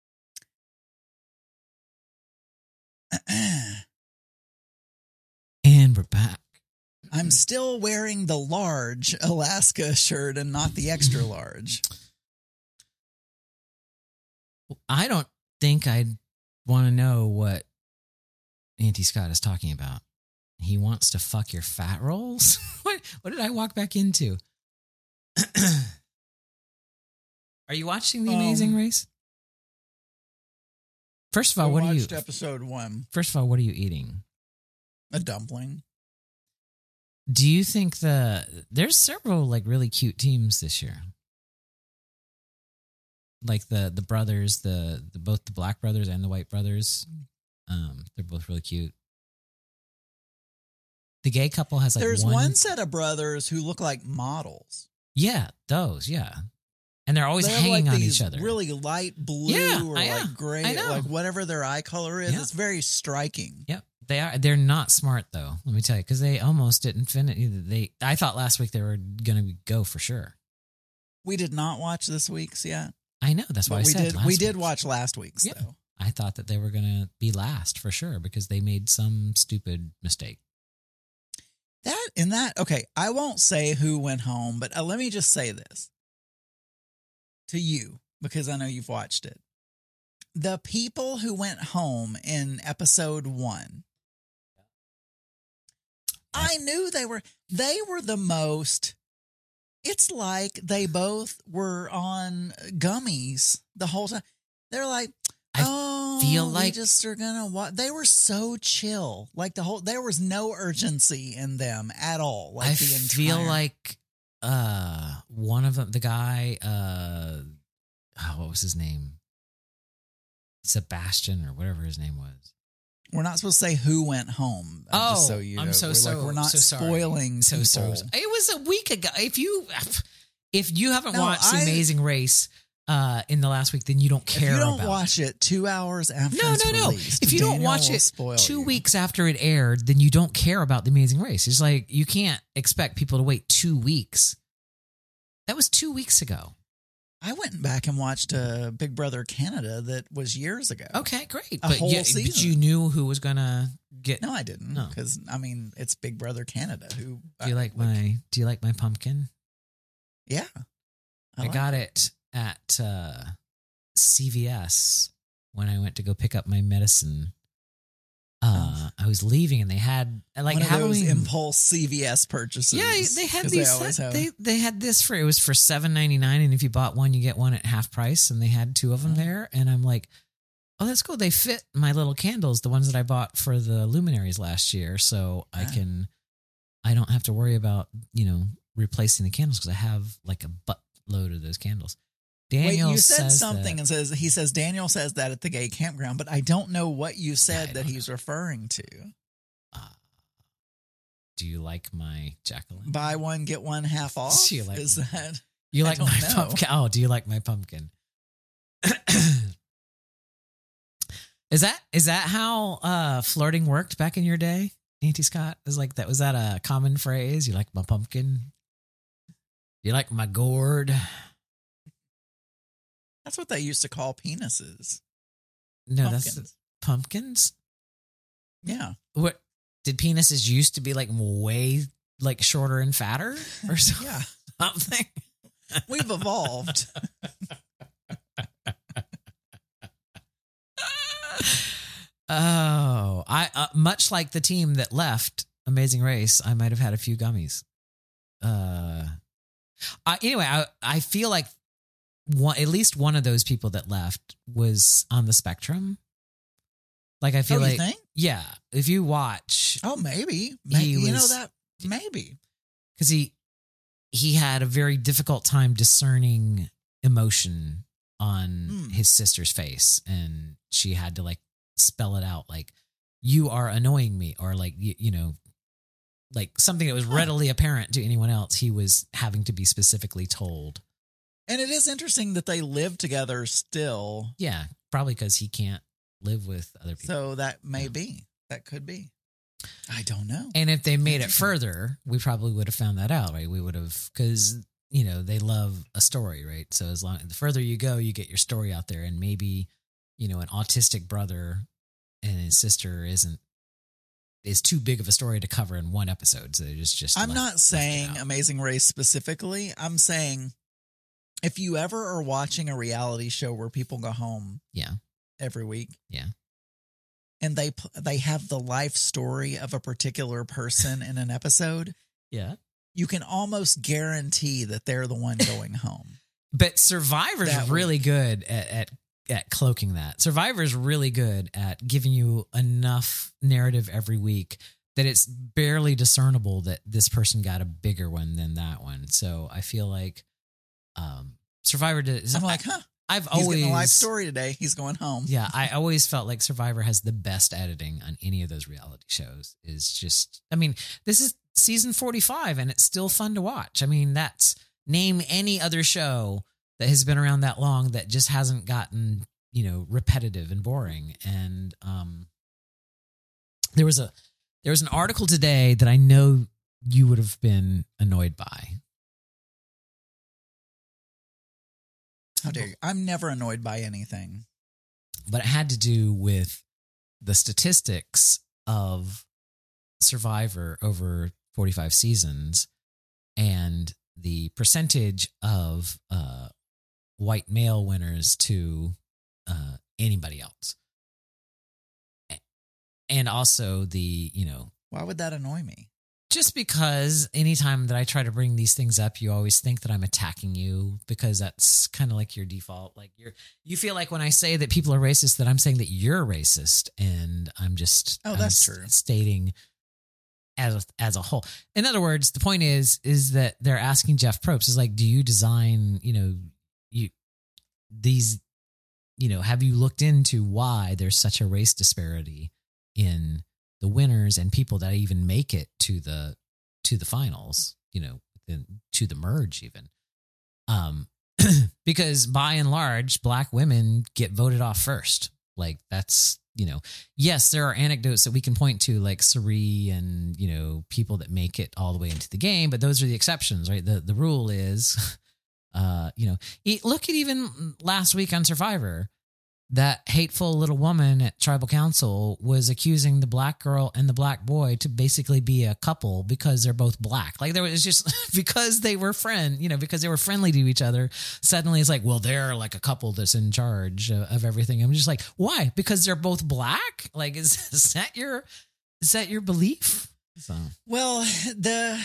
And we're back. I'm still wearing the large Alaska shirt and not the extra large. I don't think I'd want to know what Auntie Scott is talking about. He wants to fuck your fat rolls? what, what did I walk back into? Are you watching The Amazing um, Race? First of all, I what are you? watched episode one. First of all, what are you eating? A dumpling. Do you think the there's several like really cute teams this year? Like the the brothers, the, the both the black brothers and the white brothers. Um, they're both really cute. The gay couple has like There's one, one set of brothers who look like models. Yeah, those, yeah. And they're always they have hanging like on these each other. Really light blue yeah, or I, like gray, like whatever their eye color is. Yeah. It's very striking. Yep. They are. They're not smart though. Let me tell you, because they almost didn't finish. They. I thought last week they were going to go for sure. We did not watch this week's yet. I know. That's why I we said did. last we week's. did watch last week's yeah. though. I thought that they were going to be last for sure because they made some stupid mistake. That and that. Okay, I won't say who went home, but uh, let me just say this to you because I know you've watched it. The people who went home in episode one, I knew they were, they were the most, it's like they both were on gummies the whole time. They're like, oh, I feel like we just are going to watch. They were so chill. Like the whole, there was no urgency in them at all. Like I the entire, feel like uh, one of them, the guy, uh, oh, what was his name? Sebastian or whatever his name was. We're not supposed to say who went home. Oh, just so you I'm know. so we're so. Like, we're not so spoiling. So so. people. It was a week ago. If you if you haven't No, watched I- The Amazing Race uh, in the last week, then you don't care. If you don't about watch it two hours after no, it's no, no. released, If you don't Daniel watch will it spoil two you. weeks after it aired, then you don't care about The Amazing Race. It's like you can't expect people to wait two weeks. That was two weeks ago. I went back and watched uh, Big Brother Canada that was years ago. Okay, great. A but, whole yeah, but season. you knew who was gonna get. No, I didn't. No. Because, I mean, it's Big Brother Canada. Who Do you uh, like my Do you like my pumpkin? Yeah. I, like got it at uh, C V S when I went to go pick up my medicine. Uh, I was leaving and they had like One of Halloween those impulse C V S purchases. Yeah, they had 'cause these. They, always have. they they had this for it was for seven ninety nine, and if you bought one, you get one at half price. And they had two of them there, and I'm like, oh, that's cool. They fit my little candles, the ones that I bought for the luminaries last year, so I Yeah. can, I don't have to worry about you know replacing the candles because I have like a buttload of those candles. Daniel Wait, you said says something that, and says he says Daniel says that at the gay campground, but I don't know what you said I that don't he's referring to. uh, do you like my Jacqueline? Buy one get one half off. Do you like Is my- that? You I like don't my know. pumpkin? Oh, do you like my pumpkin? is that is that how uh, flirting worked back in your day, Auntie Scott? Is like that? Was that a common phrase? You like my pumpkin? You like my gourd? That's what they used to call penises. No, Pumpkins. that's pumpkins. Yeah. What did penises used to be like? Way like shorter and fatter, or so- Yeah. something? We've evolved. Oh, I uh, much like the team that left Amazing Race, I might have had a few gummies. Uh, I, anyway, I I feel like one at least one of those people that left was on the spectrum. Like I feel Oh, you like think? yeah, if you watch, Oh, maybe. maybe He you know was- that? Maybe. because he he had a very difficult time discerning emotion on Hmm. his sister's face, and she had to like spell it out, like you are annoying me, or like you, you know, like something that was Huh. readily apparent to anyone else. He was having to be specifically told. And it is interesting that they live together still. Yeah, probably because he can't live with other people. So that may Yeah. be. That could be. I don't know. And if they made it Interesting. further, we probably would have found that out, right? We would have, because, you know, they love a story, right? So as long, the further you go, you get your story out there. And maybe, you know, an autistic brother and his sister isn't, is too big of a story to cover in one episode. So they just, just, I'm left- not left it saying out. Amazing Race specifically. I'm saying If you ever are watching a reality show where people go home Yeah. every week, Yeah. and they p- they have the life story of a particular person in an episode, Yeah. you can almost guarantee that they're the one going home. But Survivor's That really week. good at, at at cloaking that. Survivor's really good at giving you enough narrative every week that it's barely discernible that this person got a bigger one than that one. So I feel like um, Survivor does. I'm like, huh? I've He's always getting a life story today. He's going home. Yeah, I always felt like Survivor has the best editing on any of those reality shows. Is just, I mean, this is season forty-five and it's still fun to watch. I mean, that's name any other show that has been around that long that just hasn't gotten, you know, repetitive and boring. And um, there was a there was an article today that I know you would have been annoyed by. How dare you? I'm never annoyed by anything. But it had to do with the statistics of Survivor over forty-five seasons and the percentage of uh, white male winners to uh, anybody else. And also the, you know, Why would that annoy me? just because anytime that I try to bring these things up, you always think that I'm attacking you because that's kind of like your default. Like you're, you feel like when I say that people are racist, that I'm saying that you're racist, and I'm just Oh, I'm that's s- true. stating as a, as a whole. In other words, the point is is that they're asking Jeff Probst is like, do you design, you know, you these, you know, have you looked into why there's such a race disparity in the winners and people that even make it to the to the finals, you know, the, to the merge even. Um, because by and large, black women get voted off first. Like that's, you know, yes, there are anecdotes that we can point to, like Sari and, you know, people that make it all the way into the game, but those are the exceptions, right? The the rule is, uh, you know, e- look at even last week on Survivor. That hateful little woman at tribal council was accusing the black girl and the black boy to basically be a couple because they're both black. Like there was just because they were friend, you know, because they were friendly to each other. Suddenly it's like, well, they're like a couple that's in charge of, of everything. I'm just like, why? Because they're both black? Like, is, is that your, is that your belief? So Well, the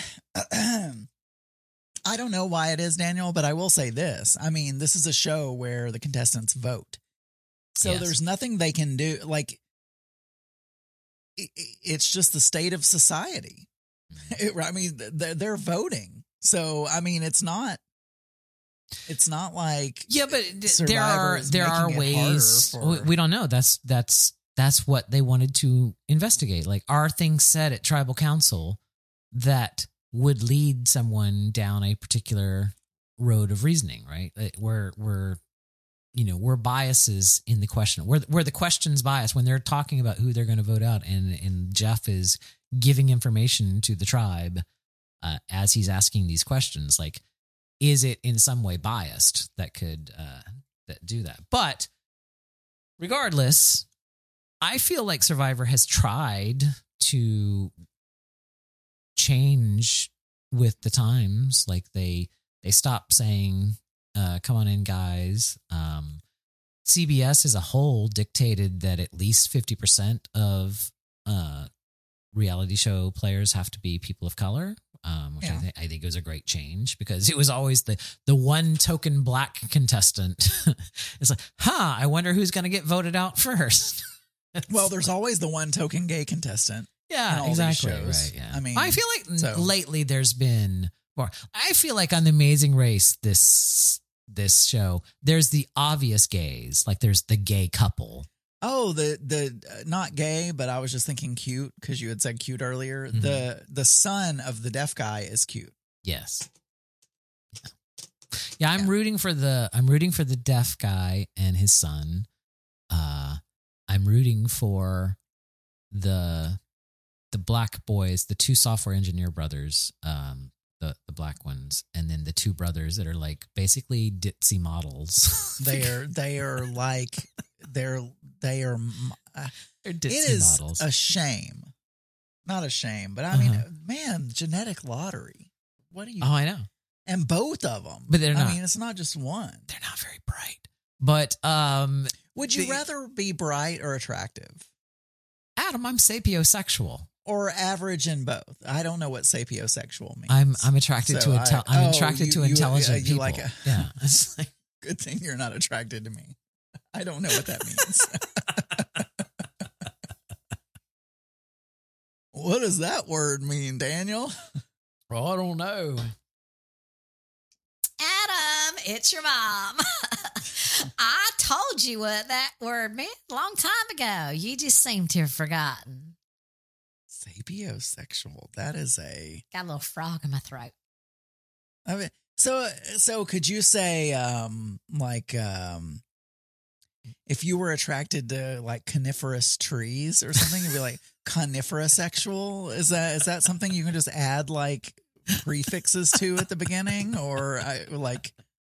I don't know why it is, Daniel, but I will say this. I mean, this is a show where the contestants vote. So Yes. there's nothing they can do. Like, it, it's just the state of society. It, I mean, they're, they're voting. So, I mean, it's not, it's not like, yeah, but there Survivor are is there are making it harder ways for- we, we don't know. That's that's that's what they wanted to investigate. Like, are things said at tribal council that would lead someone down a particular road of reasoning? Right, Like, where where you know where biases in the question, where where the question's bias when they're talking about who they're going to vote out, and and Jeff is giving information to the tribe uh, as he's asking these questions, like. Is it in some way biased that could uh, that do that? But regardless, I feel like Survivor has tried to change with the times. Like they they stopped saying, uh, "Come on in, guys." Um, C B S as a whole dictated that at least fifty percent of uh, reality show players have to be people of color. Um, which Yeah. I, th- I think was a great change because it was always the the one token black contestant. It's like, huh, I wonder who's going to get voted out first. well, there's always the one token gay contestant. in yeah, all these exactly. shows. Right. Yeah. I mean, I feel like so- lately there's been more. I feel like on The Amazing Race, this this show, there's the obvious gays. Like there's the gay couple. Oh, the the uh, not gay, but I was just thinking cute because you had said cute earlier. Mhm. The the son of the deaf guy is cute. Yes. Yeah, yeah I'm Yeah. rooting for the I'm rooting for the deaf guy and his son. Uh I'm rooting for the the black boys, the two software engineer brothers, um the the black ones, and then the two brothers that are like basically ditzy models. They are they are like they're they are. Uh, They're it ditzy is models. a shame, not a shame, but I mean, Uh-huh. man, genetic lottery. What do you? Oh, I know. And both of them. But they're not. I mean, it's not just one. They're not very bright. But um, Would you the- rather be bright or attractive? Adam, I'm sapiosexual. Or average in both? I don't know what sapiosexual means. I'm I'm attracted So to I- intel- I'm oh, attracted you- to you- intelligent uh, you people. like a- yeah, it's like, Good thing you're not attracted to me. I don't know what that means. What does that word mean, Daniel? well, I don't know. Adam, it's your mom. I told you what that word meant a long time ago. You just seem to have forgotten. Sapiosexual. That is a. Got a little frog in my throat. I mean, so so could you say um like um if you were attracted to like coniferous trees or something, you'd be like coniferosexual? Is that is that something you can just add like prefixes to at the beginning, or I, like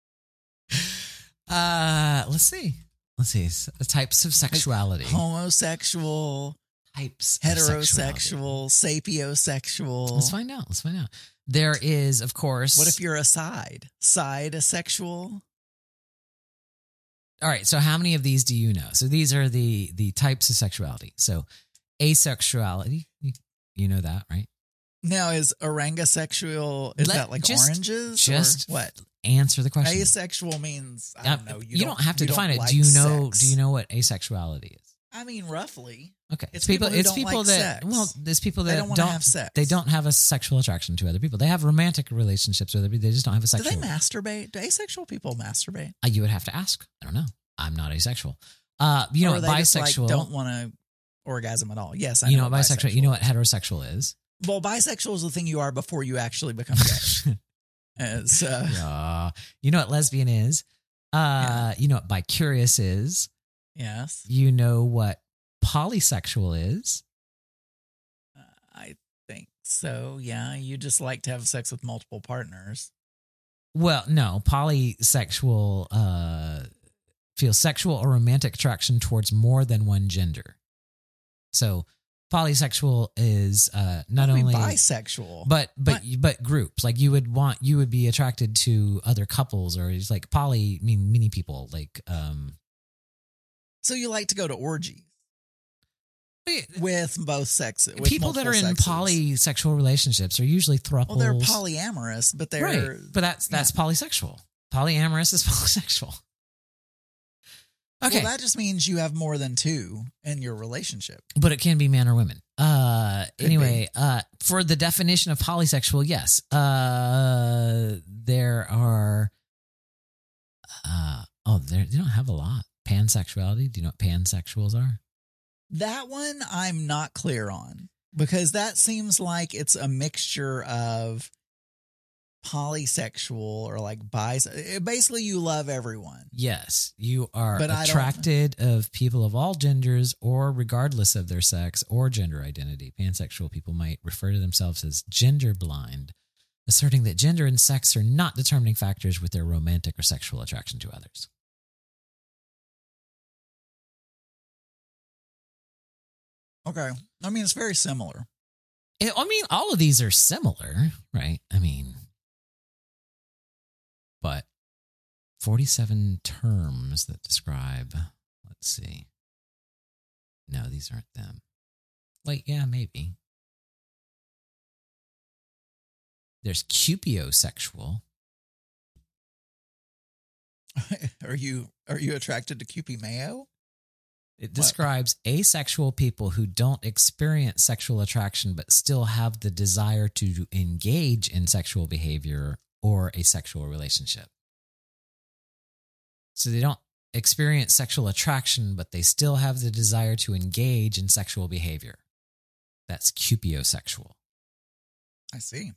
Uh, let's see. Let's see. S- Types of sexuality. homosexual, Types. of sexuality. heterosexual, sapiosexual? Let's find out. Let's find out. There is, of course. What if you're a side? Side asexual? All right. So, how many of these do you know? So, these are the the types of sexuality. So, asexuality. You, you know that, right? Now, is orangasexual, is Let- that like just- oranges? just or what? Answer the question. Asexual means, I Uh, don't know. you, don't, have to you define it. like do you know? sex. Do you know what asexuality is? I mean, roughly. Okay, It's people who It's don't people like that. sex. Well, there's people that They don't wanna have sex. They don't have a sexual attraction to other people. They have romantic relationships with other people. They just don't have a Do sexual. they masturbate? Do asexual people masturbate? Uh, you would have to ask. I don't know. I'm not asexual. Uh, you know or what they just, like, bisexual? don't want to orgasm at all. Yes, I you know, know what bisexual. You know what heterosexual is? Well, bisexual is the thing you are before you actually become gay. It's, uh, Uh, you know what lesbian is? Uh, you know what bicurious is? yes, You know what polysexual is? uh, I think so. Yeah, you just like to have sex with multiple partners. Well, no, polysexual uh, feels sexual or romantic attraction towards more than one gender. So polysexual is uh, not I mean, only bisexual, but but What? but groups. Like you would want you would be attracted to other couples, or it's like poly mean many people. Like um, so you like to go to orgies but with both sexes. With people that are multiple in sexes. polysexual relationships are usually thruples. Well, they're polyamorous, but they're right, but that's that's polysexual. Polyamorous is polysexual. Okay, Well, that just means you have more than two in your relationship. but it can be man or women. Uh, Could anyway, uh, for the definition of polysexual, yes, uh, there are. Uh, oh, there they don't have a lot. Pansexuality. Do you know what pansexuals are? That one I'm not clear on because that seems like it's a mixture of polysexual or like bis. Basically, you love everyone. Yes, you are But I don't- attracted of people of all genders or regardless of their sex or gender identity. Pansexual people might refer to themselves as gender blind, asserting that gender and sex are not determining factors with their romantic or sexual attraction to others. Okay. I mean, it's very similar. It- I mean, all of these are similar, right? I mean, but forty-seven terms that describe, let's see. No, these aren't them. Wait, yeah, maybe. There's cupiosexual. Are you are you attracted to Cupid Mayo? It describes asexual people who don't experience sexual attraction but still have the desire to engage in sexual behavior or a sexual relationship. So they don't experience sexual attraction, but they still have the desire to engage in sexual behavior. That's cupiosexual. I see.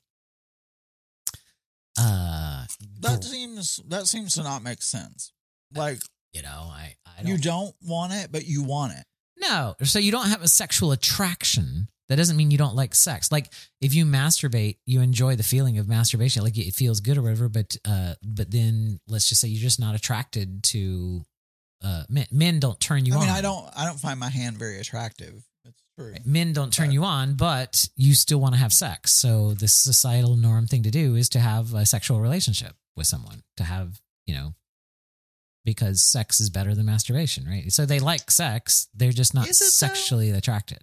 Uh, That seems that seems to not make sense. Like you know, I, I don't. you don't want it, but you want it. No. So you don't have a sexual attraction. That doesn't mean you don't like sex. Like if you masturbate, you enjoy the feeling of masturbation. Like it feels good or whatever, but uh, but then let's just say you're just not attracted to uh, men. Men don't turn you I on. mean, I don't I don't find my hand very attractive. It's True. Men don't turn But- you on, but you still want to have sex. So the societal norm thing to do is to have a sexual relationship with someone, to have, you know, because sex is better than masturbation, right? So they like sex. They're just not Is it, though? sexually attracted.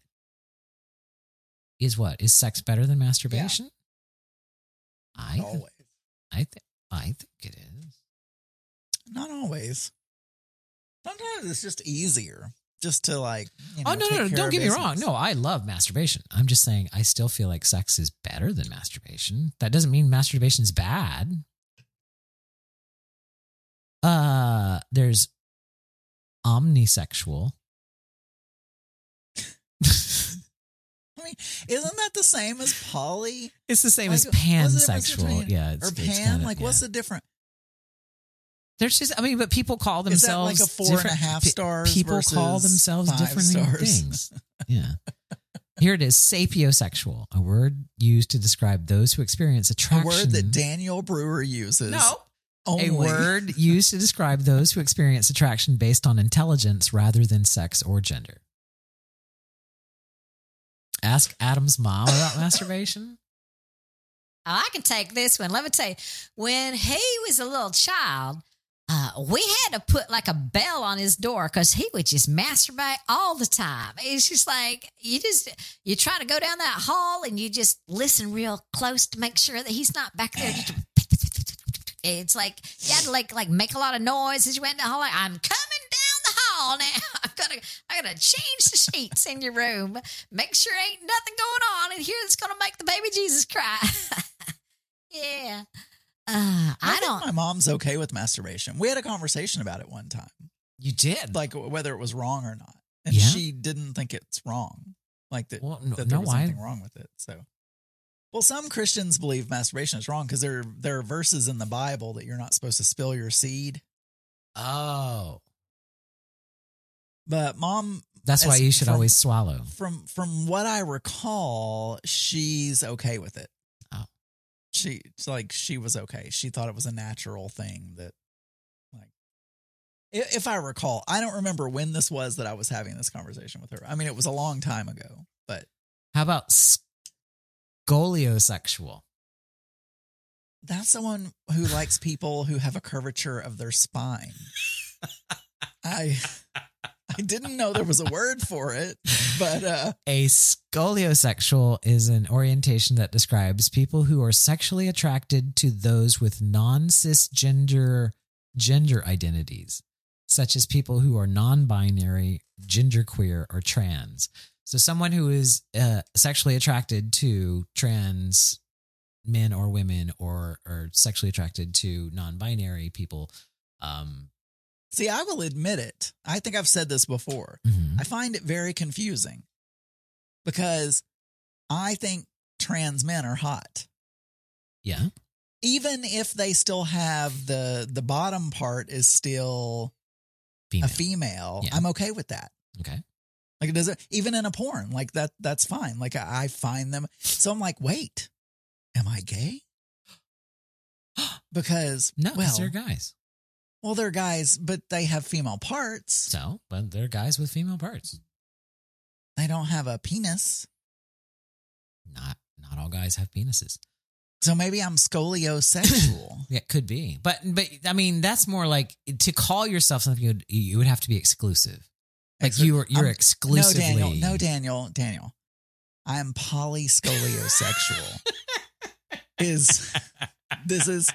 Is what? Is sex better than masturbation? I, Not always. I think, I think it is. Not always. Sometimes it's just easier just to like, you know, Oh, no, take no, no. care Don't of get me wrong. business. No, I love masturbation. I'm just saying I still feel like sex is better than masturbation. That doesn't mean masturbation's bad. Uh, there's omnisexual. I mean, isn't that the same as poly? It's the same Like, as what's the difference pansexual. between- Yeah, it's, or it's pan? kinda- like, yeah. what's the difference? There's just, I mean, but people call Is that themselves like a four and a different- half pe- stars People call versus themselves five different stars? things. Yeah. Here it is: sapiosexual, a word used to describe those who experience A attraction. word that Daniel Brewer uses. no, only. a word used to describe those who experience attraction based on intelligence rather than sex or gender. Ask Adam's mom about masturbation. Oh, I can take this one. Let me tell you, when he was a little child, uh, we had to put like a bell on his door because he would just masturbate all the time. It's just like you just you try to go down that hall and you just listen real close to make sure that he's not back there. Just, it's like you had to like like make a lot of noise as you went down the hall. Like, I'm coming down the hall now. I'm gonna I gotta change the sheets in your room. Make sure ain't nothing going on in here that's gonna make the baby Jesus cry. Yeah. Uh, I, I think don't. my mom's okay with masturbation. We had a conversation about it one time, You did. like whether it was wrong or not, and Yeah? she didn't think it's wrong. Like that, Well, no, that there no, was I- anything wrong with it. So, well, some Christians believe masturbation is wrong because there there are verses in the Bible that you're not supposed to spill your seed. Oh, But mom, that's why As you should from- always swallow. from from what I recall, she's okay with it. Oh. She it's like she was okay. She thought it was a natural thing that, like, i- if I recall, I don't remember when this was that I was having this conversation with her. I mean, it was a long time ago, but How about scoliosexual? that's someone who likes people who have a curvature of their spine. I I didn't know there was a word for it, but uh A scoliosexual is an orientation that describes people who are sexually attracted to those with non-cisgender gender identities, such as people who are non-binary, genderqueer, or trans. So someone who is uh, sexually attracted to trans men or women, or or sexually attracted to non-binary people. Um, see, I will admit it. I think I've said this before. mhm. I find it very confusing because I think trans men are hot. Yeah. Even if they still have the the bottom part is still Female. a female, Yeah. I'm okay with that. Okay. Like it doesn't even in a porn, like that that's fine. Like I, I find them so I'm like, wait, am I gay? Because No, 'cause well, they're guys. well, they're guys, but they have female parts. So, but they're guys with female parts. They don't have a penis. Not not all guys have penises. So maybe I'm scoliosexual. Yeah, it could be. But but I mean, that's more like to call yourself something. You would, you would have to be exclusive. Like Exclu- you are you're I'm- exclusively. No, Daniel. No, Daniel. Daniel. I'm polyscoliosexual. is this is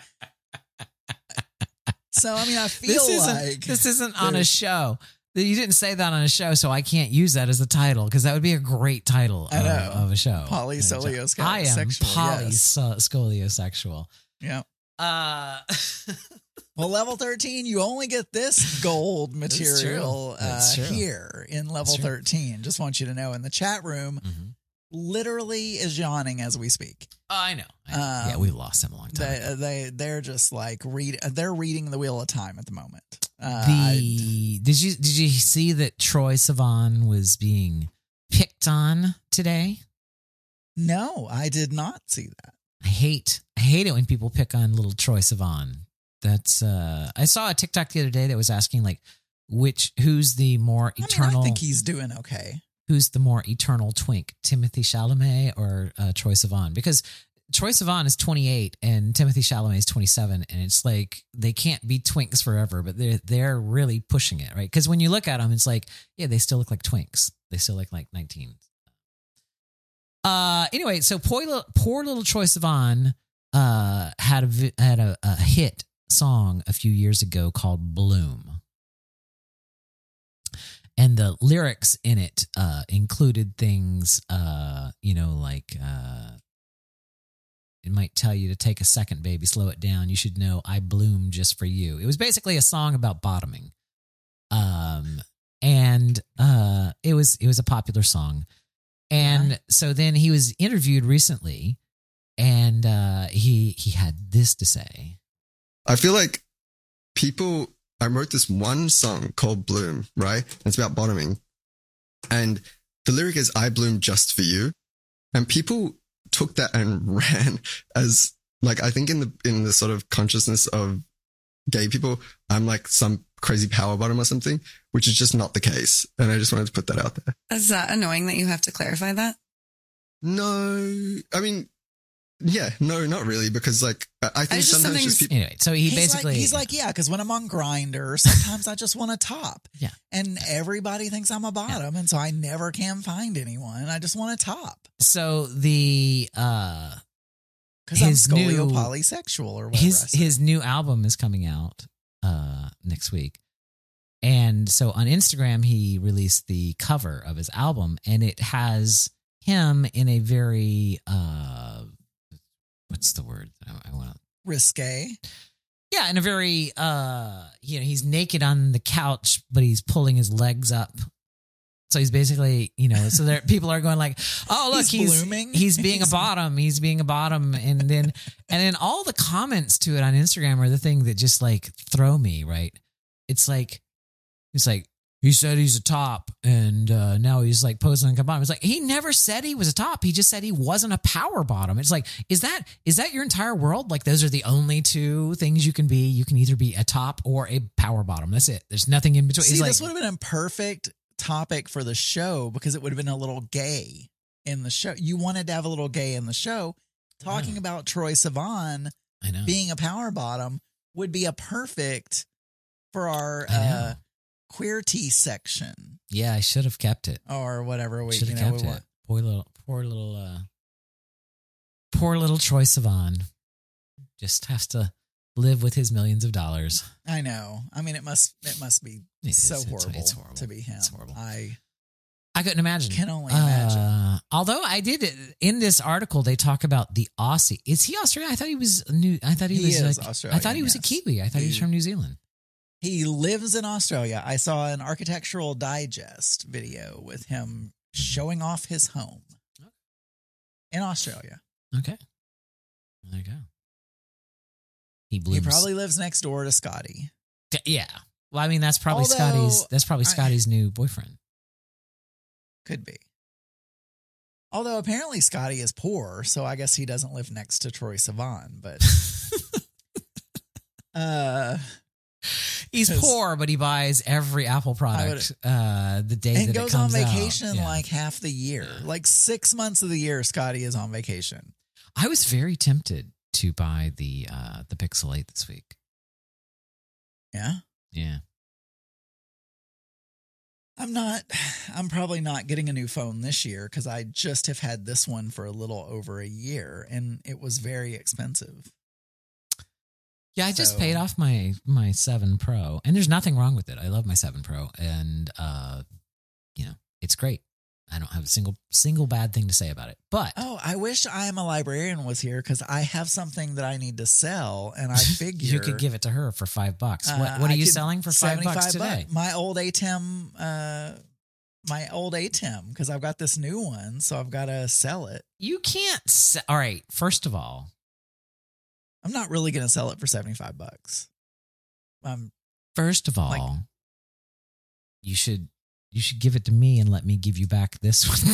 so? I mean, I feel This isn't like this isn't on a there's- show. You didn't say that on a show, so I can't use that as a title because that would be a great title I of, know. of a show. Polyscoliosexual, I am yes. polyscoliosexual. Yeah. Uh, Well, level thirteen, you only get this gold That's true. material uh, That's true. here in level That's true. thirteen. Just want you to know, in the chat room, mhm. literally is yawning as we speak. Oh, I know. I know. Um, yeah, we lost him a long time. They ago. they they're just like read. They're reading the Wheel of Time at the moment. Uh, I- the did you did you see that Troy Sivan was being picked on today? no, I did not see that. I hate I hate it when people pick on little Troy Sivan. That's uh I saw a TikTok the other day that was asking like which who's the more I mean, eternal I think he's doing okay. who's the more eternal twink, Timothy Chalamet or uh, Troye Sivan? Because Troye Sivan is twenty-eight and Timothy Chalamet is twenty-seven, and it's like they can't be twinks forever, but they're they're really pushing it, right? Because when you look at them, it's like, yeah, they still look like twinks. They still look like nineteen. Uh, anyway, so poor little, poor little Troye Sivan uh, had a vi- had a, a hit song a few years ago called "Bloom," and the lyrics in it uh, included things, uh, you know, like. Uh, It might tell you to take a second, baby, slow it down. You should know I bloom just for you. It was basically a song about bottoming. Um, and uh, it was it was a popular song. And yeah. So then he was interviewed recently, and uh, he he had this to say. I feel like people, I wrote this one song called Bloom, right? It's about bottoming. And the lyric is, I bloom just for you. And people took that and ran as, like, I think in the in the sort of consciousness of gay people, I'm like some crazy power bottom or something, which is just not the case. And I just wanted to put that out there. Is that annoying that you have to clarify that? No, I mean, yeah, no, not really, because like I think I just sometimes just people. Anyway, so he he's basically like, he's like, yeah, because when I'm on Grindr, sometimes I just want a top. Yeah. And everybody thinks I'm a bottom, yeah. And so I never can find anyone. I just want a top. So the uh because I'm scolio polysexual or whatever. His his new album is coming out uh next week. And so on Instagram he released the cover of his album, and it has him in a very uh what's the word I, I want to risque. Yeah, in a very uh you know, he's naked on the couch, but he's pulling his legs up. So he's basically, you know, so there people are going like, oh, look, he's he's, blooming. he's being he's a bottom. He's being a bottom. And then and then all the comments to it on Instagram are the thing that just like throw me, right? It's like it's like he said he's a top, and uh, now he's like posing like a bottom. It's like he never said he was a top. He just said he wasn't a power bottom. It's like, is that is that your entire world? Like those are the only two things you can be. You can either be a top or a power bottom. That's it. There's nothing in between. See, it's this like, would have been a perfect topic for the show because it would have been a little gay in the show. You wanted to have a little gay in the show. Talking about Troye Sivan I know. being a power bottom would be a perfect for our uh, queer tea section. Yeah, I should have kept it. Or whatever we, should you have know, kept we it. want. Poor little, poor little, uh, poor little Troye Sivan just has to live with his millions of dollars. I know. I mean, it must, it must be It so is. It's- horrible, it's horrible. to be him. It's horrible. I I couldn't imagine. can only imagine. Uh, although I did in this article, they talk about the Aussie. Is he Australian? I thought he was new. I thought he, He was. is like, Australian, I thought he was yes. a Kiwi. I thought he, he was from New Zealand. He lives in Australia. I saw an Architectural Digest video with him showing off his home in Australia. Okay, there you go. He blooms. He probably lives next door to Scotty. Yeah. Well, I mean, that's probably Although, Scotty's. That's probably Scotty's I, new boyfriend. Could be. Although apparently Scotty is poor, so I guess he doesn't live next to Troye Sivan. But uh, he's poor, but he buys every Apple product uh, the day and that goes it comes on vacation out. Yeah. like half the year. Yeah. Like six months of the year, Scotty is on vacation. I was very tempted to buy the uh, the Pixel eight this week. Yeah. Yeah. I'm not, I'm probably not getting a new phone this year because I just have had this one for a little over a year and it was very expensive. Yeah, I just So- paid off my my seven Pro, and there's nothing wrong with it. I love my seven Pro, and uh, you know, it's great. I don't have a single single bad thing to say about it. But Oh, I wish I am a librarian was here because I have something that I need to sell and I figure you could give it to her for five bucks. uh, what what are I you could- selling for five bucks today? bucks. My old A T E M, uh, my old A T E M because I've got this new one, so I've got to sell it. You can't. Se- All right. First of all, I'm not really going to sell it for seventy-five bucks. Um, first of all, Like- you should you should give it to me and let me give you back this one.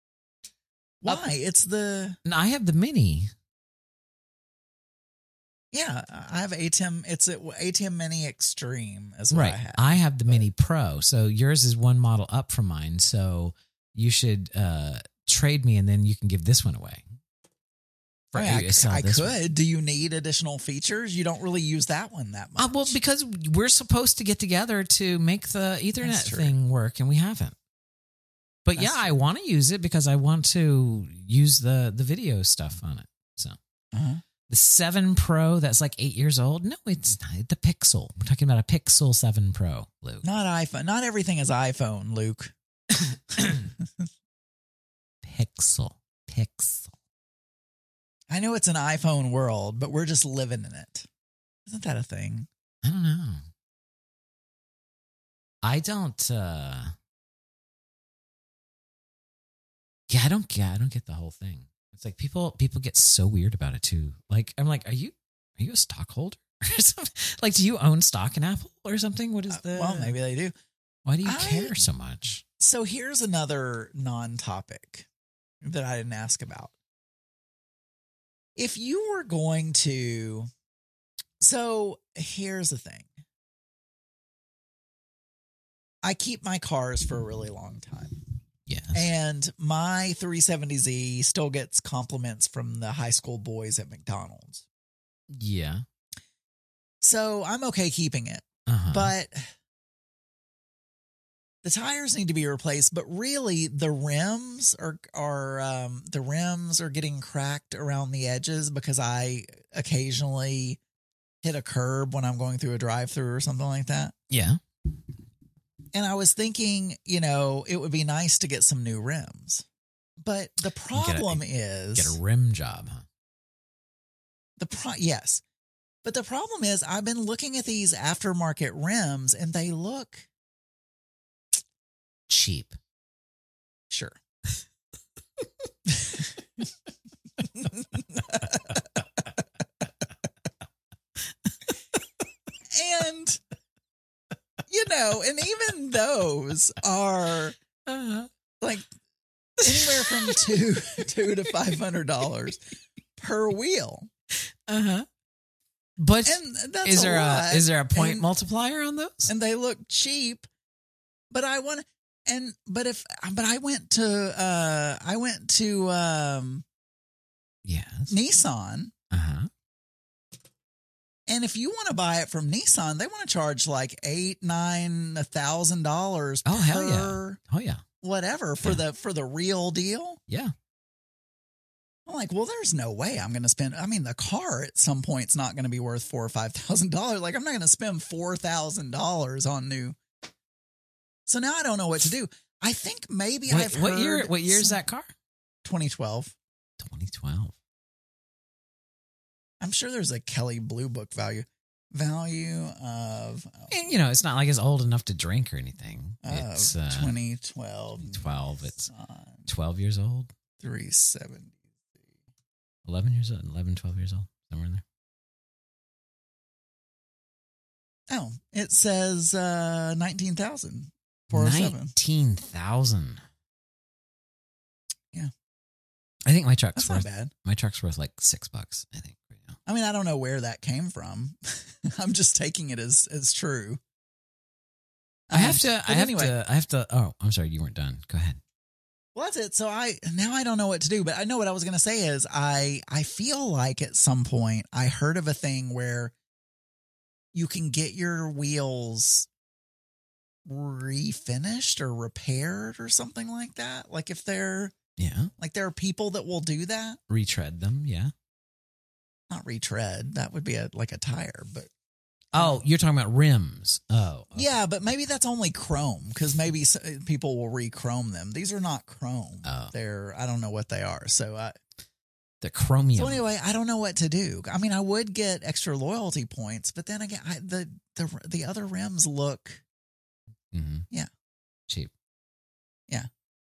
why? It's the And I have the mini. Yeah, I have A T E M. It's a A T E M Mini Extreme is what Right. I have. I have the Mini Pro. So yours is one model up from mine. So you should uh, trade me and then you can give this one away. I, mean, I, sell I this could. one. Do you need additional features? You don't really use that one that much. Uh, well, because we're supposed to get together to make the Ethernet That's true. thing work, and we haven't. But That's yeah, I true. want to use it because I want to use the the video stuff on it. So Uh-huh. the seven Pro, that's like eight years old. No, it's not. The Pixel. We're talking about a Pixel seven Pro, Luke. Not iPhone. Not everything is iPhone, Luke. Pixel. Pixel. I know it's an iPhone world, but we're just living in it. Isn't that a thing? I don't know. I don't. uh Yeah, I don't get. I don't get the whole thing. It's like people people get so weird about it too. Like I'm like, are you are you a stockholder or something? Like, do you own stock in Apple or something? What is Uh, the? well, maybe they do. Why do you I- care so much? So here's another non-topic that I didn't ask about. If you were going to, so here's the thing. I keep my cars for a really long time. Yes. And my three seventy Z still gets compliments from the high school boys at McDonald's. yeah. So I'm okay keeping it. Uh-huh. But the tires need to be replaced, but really the rims are are um, the rims are getting cracked around the edges because I occasionally hit a curb when I'm going through a drive-through or something like that. yeah. And I was thinking, you know, it would be nice to get some new rims. But the get a- problem is Get a rim job, huh? the pro yes. But the problem is I've been looking at these aftermarket rims and they look Cheap. sure. And you know, and even those are Uh-huh. like anywhere from two two to five hundred dollars per wheel. Uh-huh. But And that's is a there lot. a is there a point And- multiplier on those? and they look cheap, but I want and but if but I went to uh I went to um Yes. Nissan, Uh-huh. and if you want to buy it from Nissan, they want to charge like eight nine a thousand dollars Oh, hell yeah. per Oh yeah. whatever for Yeah. the for the real deal. Yeah. I'm like, well, there's no way I'm going to spend. I mean, the car at some point's not going to be worth four or five thousand dollars. Like, I'm not going to spend four thousand dollars on new. So now I don't know what to do. I think maybe What, I've what heard year what year is some- that car? twenty twelve. twenty twelve. I'm sure there's a Kelly Blue Book value value of And, you know, it's not like it's old enough to drink or anything. of It's uh, twenty twelve. twelve. It's Nissan twelve years old, three seventy. eleven years old, eleven, twelve years old, somewhere in there. Oh, it says uh, nineteen thousand four hundred seven. nineteen thousand. Yeah. I think my truck's That's not worth bad. my truck's worth like six bucks, I think, right now. I mean, I don't know where that came from. I'm just taking it as as true. I have Um, to but I have anyway, to I have to oh, I'm sorry, you weren't done. Go ahead. Well, that's it. So I now I don't know what to do, but I know what I was going to say is I I feel like at some point I heard of a thing where you can get your wheels refinished or repaired or something like that. Like if they're Yeah. like there are people that will do that. Retread them, yeah. Not retread. That would be a like a tire, but Oh, you're talking about rims. Oh. okay. yeah, but maybe that's only chrome because maybe s- people will re-chrome them. These are not chrome. Oh. They're I don't know what they are. So I. The chromium. So anyway, I don't know what to do. I mean, I would get extra loyalty points, but then again, I, the the the other rims look. Mm-hmm. Yeah. Cheap. Yeah.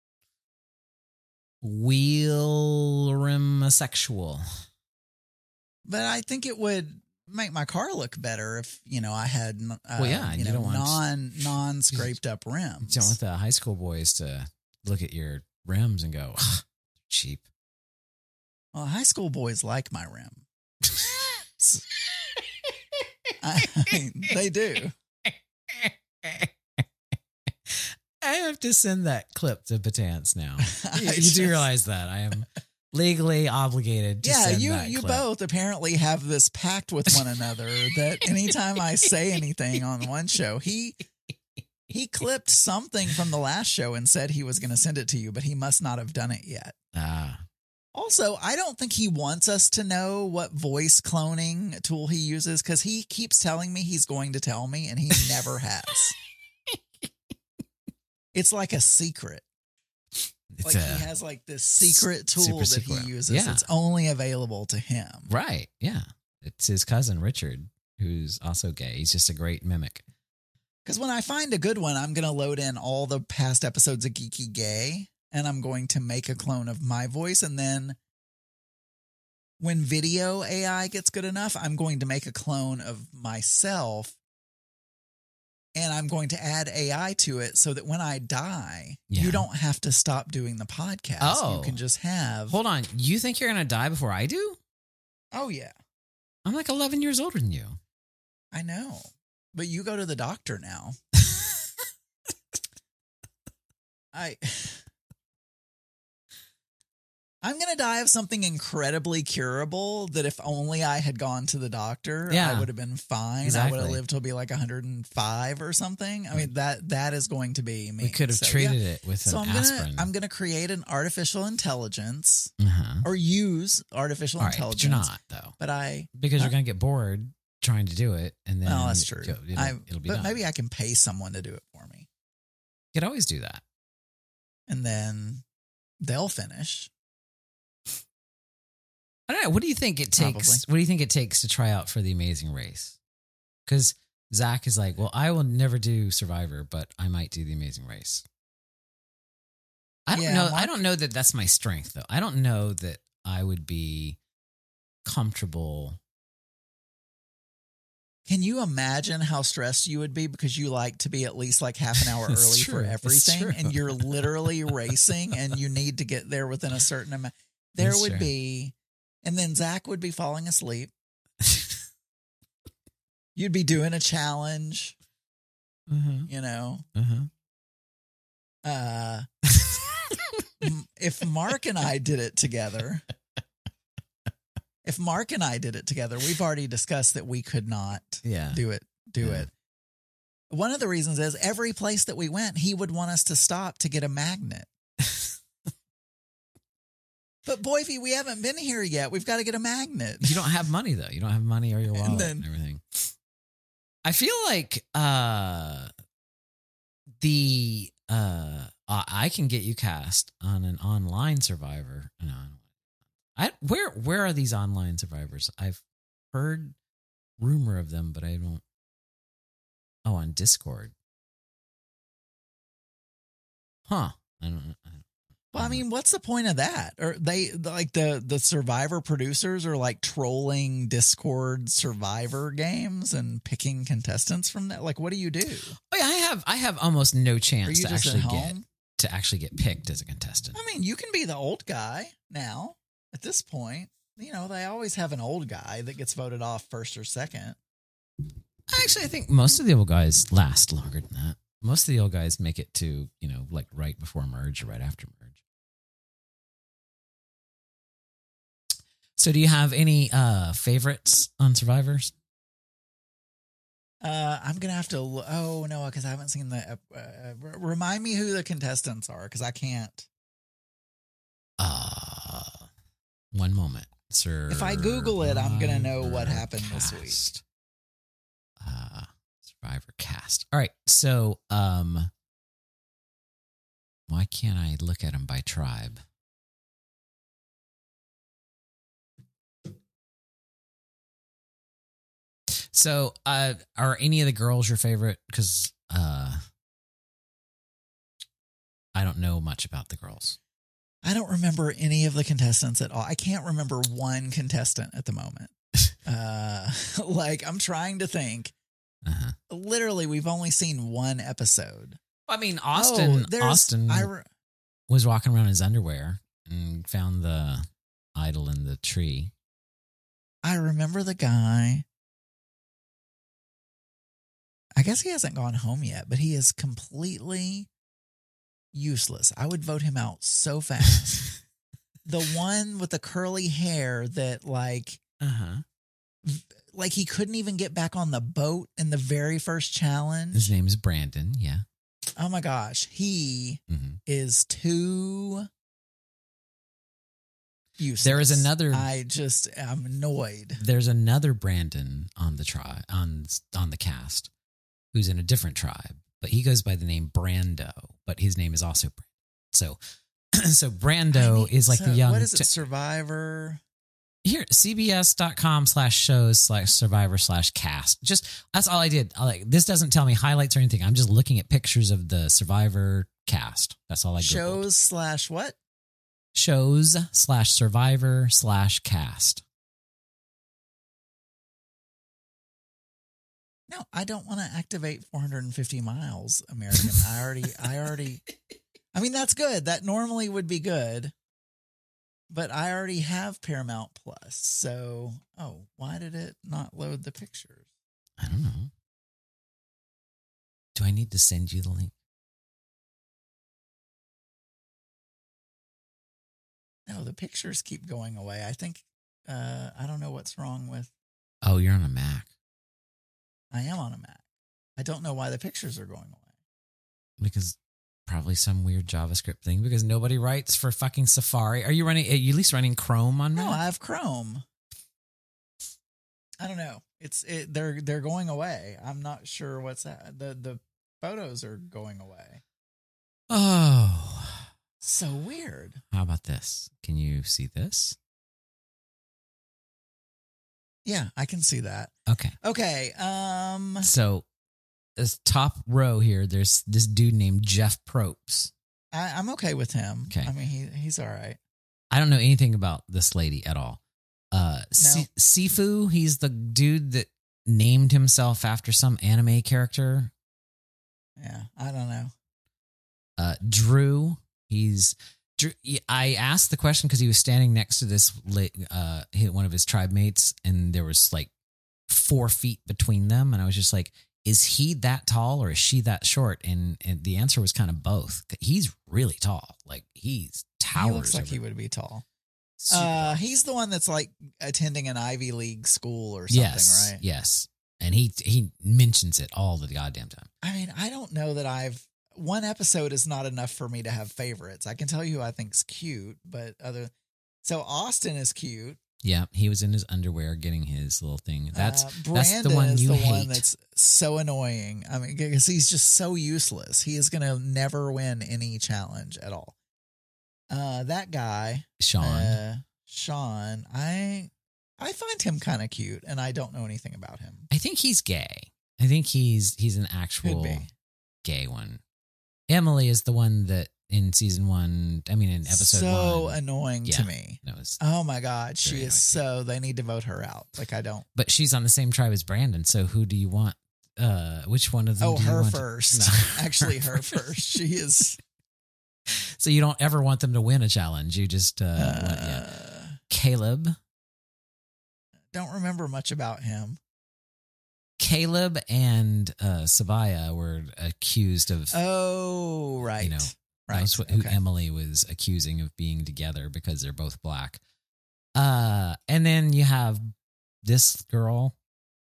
Wheel rim sexual. But I think it would make my car look better if you know I had uh, Well, yeah, you you know don't want- non non scraped up You rims. don't want the high school boys to look at your rims and go, "Ugh, cheap. Well, high school boys like my rim. I, they do. I have to send that clip to Batance now. You, I you just- do realize that I am legally obligated to Yeah, send you that you clip. both apparently have this pact with one another that anytime I say anything on one show, he he clipped something from the last show and said he was going to send it to you, but he must not have done it yet. Ah, Also, I don't think he wants us to know what voice cloning tool he uses because he keeps telling me he's going to tell me, and he never has. It's like a secret. it's Like a, he has like this secret tool super that secret. he uses. Yeah. It's only available to him. right. Yeah. It's his cousin, Richard, who's also gay. He's just a great mimic. Because when I find a good one, I'm going to load in all the past episodes of Geeky Gay, and I'm going to make a clone of my voice. And then when video A I gets good enough, I'm going to make a clone of myself, and I'm going to add A I to it so that when I die, Yeah. you don't have to stop doing the podcast. Oh. You can just have. Hold on. You think you're going to die before I do? Oh, yeah. I'm like eleven years older than you. I know. But you go to the doctor now. I I'm going to die of something incredibly curable that if only I had gone to the doctor, Yeah. I would have been fine. I Exactly. would have lived till be like one hundred five or something. I mean, that that is going to be me. We could have So, treated yeah. it with So an I'm aspirin. gonna I'm gonna create an artificial intelligence uh-huh. or use artificial All right, but intelligence. you're not, though. But I Because Huh? you're going to get bored trying to do it. And then well, that's true. It'll, it'll, I, it'll be but done. maybe I can pay someone to do it for me, You could always do that. and then they'll finish. I don't know. What do you think it takes? Probably. What do you think it takes to try out for the Amazing Race? Because Zach is like, well, I will never do Survivor, but I might do the Amazing Race. I don't Yeah, know. Mark- I don't know that that's my strength, though. I don't know that I would be comfortable. Can you imagine how stressed you would be because you like to be at least like half an hour It's early true. for It's everything, true. and you're literally racing, and you need to get there within a certain amount? There It's would true. be, and then Zach would be falling asleep. You'd be doing a challenge, uh-huh. you know. Uh-huh. Uh, m- if Mark and I did it together, if Mark and I did it together, we've already discussed that we could not Yeah. do it. Do Yeah. it. One of the reasons is every place that we went, he would want us to stop to get a magnet. But Boyfie, we haven't been here yet. We've got to get a magnet. You don't have money, though. You don't have money or your wallet and, then- everything. I feel like uh, the uh, I I can get you cast on an online Survivor. No, I where where are these online Survivors? I've heard rumor of them, but I don't. Oh, on Discord. Huh. I don't know. Well, I mean, what's the point of that? Or they like the the Survivor producers are like trolling Discord Survivor games and picking contestants from that. Like, what do you do? Oh, yeah, I have I have almost no Are chance you to just at actually get home? to actually get picked as a contestant. I mean, you can be the old guy now. At this point, you know they always have an old guy that gets voted off first or second. Actually, I think most of the old guys last longer than that. Most of the old guys make it to, you know, like right before merge or right after merge. So do you have any uh, favorites on Survivors? Uh, I'm gonna have to. lo- Oh no, because I haven't seen the. ep- Uh, r- remind me who the contestants are, because I can't. Uh, one moment. Sir. If I Google it, I'm gonna know what happened this week. Cast. Uh, Survivor cast. All right. So, um, why can't I look at them by tribe? So, uh, are any of the girls your favorite? Because uh, I don't know much about the girls. I don't remember any of the contestants at all. I can't remember one contestant at the moment. uh, like I'm trying to think. Uh-huh. Literally, we've only seen one episode. I mean, Austin. Oh, there's- Austin I re- was walking around in his underwear and found the idol in the tree. I remember the guy. I guess he hasn't gone home yet, but he is completely useless. I would vote him out so fast. The one with the curly hair that like, Uh-huh. like he couldn't even get back on the boat in the very first challenge. His name is Brandon. Yeah. Oh my gosh. He Mm-hmm. is too useless. There is another- I just am annoyed. There's another Brandon on the tri on on the cast who's in a different tribe, but he goes by the name Brando, but his name is also Brandon. So, so Brando I need- is like so the young. What is it? t- Survivor. Here, cbs.com slash shows slash survivor slash cast. Just, that's all I did. I like, this doesn't tell me highlights or anything. I'm just looking at pictures of the Survivor cast. That's all I Googled. Shows slash what? Shows slash survivor slash cast. No, I don't want to activate four hundred fifty miles, American. I already, I already, I mean, that's good. That normally would be good, but I already have Paramount Plus. So, oh, why did it not load the pictures? I don't know. Do I need to send you the link? No, the pictures keep going away. I think, uh, I don't know what's wrong with, Oh, you're on a Mac. I am on a Mac. I don't know why the pictures are going away. Because probably some weird JavaScript thing because nobody writes for fucking Safari. Are you running, are you at least running Chrome on Mac? No, I have Chrome. I don't know. It's it, they're they're going away. I'm not sure what's that. The the photos are going away. Oh, So weird. how about this? Can you see this? Yeah, I can see that. Okay. Okay. Um So, this top row here, there's this dude named Jeff Probst. I, I'm okay with him. Okay. I mean he he's all right. I don't know anything about this lady at all. Uh, Si- Sifu, he's the dude that named himself after some anime character. Yeah, I don't know. Uh, Drew, he's. Drew, I asked the question because he was standing next to this, la- uh, one of his tribe mates, and there was like four feet between them, and I was just like, "Is he that tall or is she that short?" And and the answer was kind of both. He's really tall, like he's towers. He looks like over- he would be tall. super Uh he's the one that's like attending an Ivy League school or something, yes, right? yes, and he he mentions it all the goddamn time. I mean, I don't know that I've one episode is not enough for me to have favorites. I can tell you who I think's cute, but other so Austin is cute. Yeah, he was in his underwear getting his little thing. That's uh, that's Brandon the one is you the hate. one that's so annoying. I mean, because he's just so useless. He is going to never win any challenge at all. Uh, that guy, Sean. uh, Sean, I I find him kind of cute, and I don't know anything about him. I think he's gay. I think he's he's an actual Could be. gay one. Emily is the one that in season one. I mean, in episode so one. annoying Yeah. to me. That was, Oh my god, she Very is so. They need to vote her out. Like I don't. but she's on the same tribe as Brandon. So who do you want? Uh, which one of them? Oh, do you her want to- first. No. Actually, her first. She is. So you don't ever want them to win a challenge. You just uh, Uh, want, yeah. Caleb. Don't remember much about him. Caleb and uh, Sabaya were accused of. Oh, right. You know, right. That's what, who okay. Emily was accusing of being together because they're both black. Uh, and then you have this girl.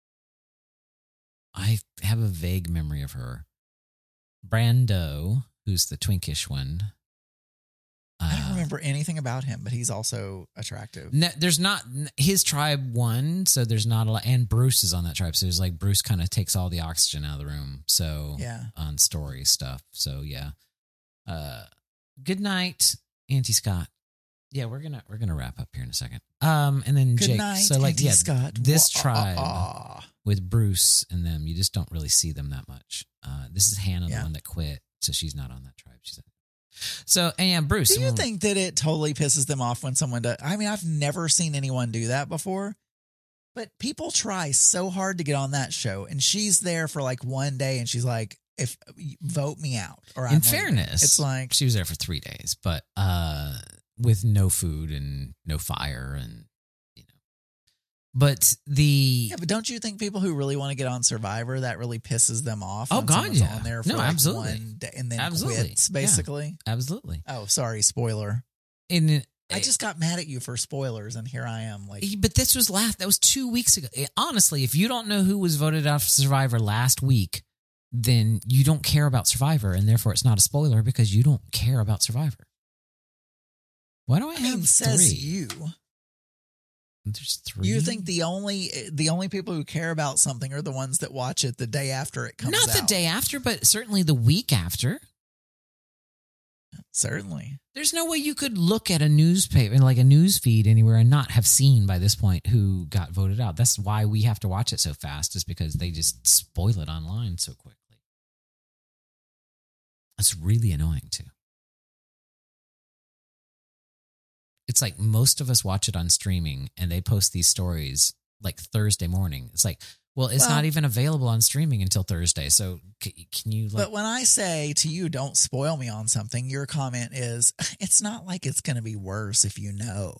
I have a vague memory of her. Brando, who's the twinkish one. I don't Uh, remember anything about him, but he's also attractive. No, there's not his tribe won, so there's not a lot. And Bruce is on that tribe, so there's like Bruce kind of takes all the oxygen out of the room. So Yeah. on story stuff. So yeah. Uh, good night, Auntie Scott. Yeah, we're gonna we're gonna wrap up here in a second. Um, and then Good Jake. night, so like Auntie yeah, Scott. this Wah, tribe ah, ah. with Bruce and them, you just don't really see them that much. Uh, this is Hannah, Yeah. the one that quit, so she's not on that tribe. She's so and yeah, Bruce. Do you um, think that it totally pisses them off when someone does? I mean, I've never seen anyone do that before, but people try so hard to get on that show, and she's there for like one day, and she's like, "If vote me out," or I'm in leaving. fairness, it's like she was there for three days, but uh, with no food and no fire, and you know. But the Yeah, but don't you think people who really want to get on Survivor, that really pisses them off? Oh, when God, someone's yeah. on there for No, like absolutely. one day and then Absolutely. quits, Yeah. basically. absolutely. Oh, sorry, spoiler. And I just got mad at you for spoilers, and here I am. Like, But this was last. That was two weeks ago. Honestly, if you don't know who was voted out for Survivor last week, then you don't care about Survivor, and therefore it's not a spoiler because you don't care about Survivor. Why do I I have mean, says three? you. There's three. You think the only the only people who care about something are the ones that watch it the day after it comes not out? the day after, but certainly the week after? Certainly. There's no way you could look at a newspaper, like a news feed anywhere, and not have seen by this point who got voted out. That's why we have to watch it so fast, is because they just spoil it online so quickly. It's really annoying, too. It's like most of us watch it on streaming, and they post these stories like Thursday morning. It's like, well, it's Well- not even available on streaming until Thursday. So c- can you like? But when I say to you, don't spoil me on something, your comment is, it's not like it's going to be worse if you know.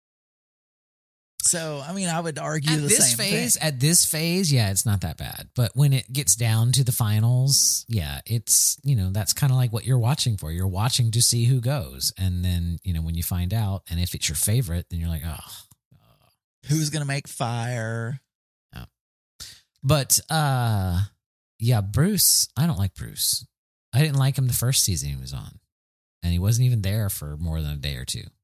So, I mean, I would argue At the this same phase, thing. at this phase, yeah, it's not that bad. But when it gets down to the finals, yeah, it's, you know, that's kind of like what you're watching for. You're watching to see who goes. And then, you know, when you find out, and if it's your favorite, then you're like, oh. Who's going to make fire? But, uh, yeah, Bruce, I don't like Bruce. I didn't like him the first season he was on. And he wasn't even there for more than a day or two.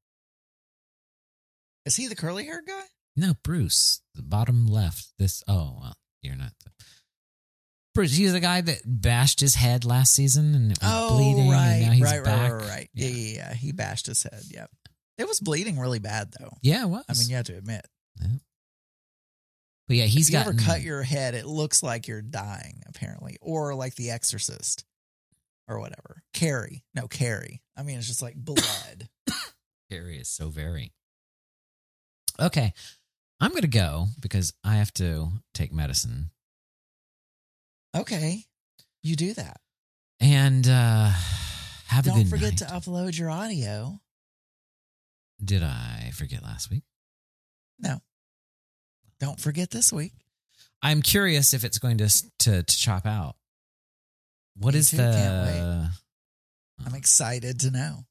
Is he the curly haired guy? No, Bruce, the bottom left. This, oh, well, you're not. The, Bruce, he's the guy that bashed his head last season and it was Oh, bleeding. right, and now he's right, back. right, right, right. Yeah. yeah, yeah. He bashed his head. Yep. It was bleeding really bad, though. Yeah, it was. I mean, you have to admit. Yeah. But yeah, he's if you got. ever cut your head, it looks like you're dying, apparently, or like The Exorcist, or whatever. Carrie, no Carrie. I mean, it's just like blood. Carrie is so very. Okay, I'm gonna go because I have to take medicine. Okay, you do that. And uh have a Don't good forget night. to upload your audio. Did I forget last week? No, don't forget this week. I'm curious if it's going to to, to chop out. What Me is too, the? can't I'm excited to know.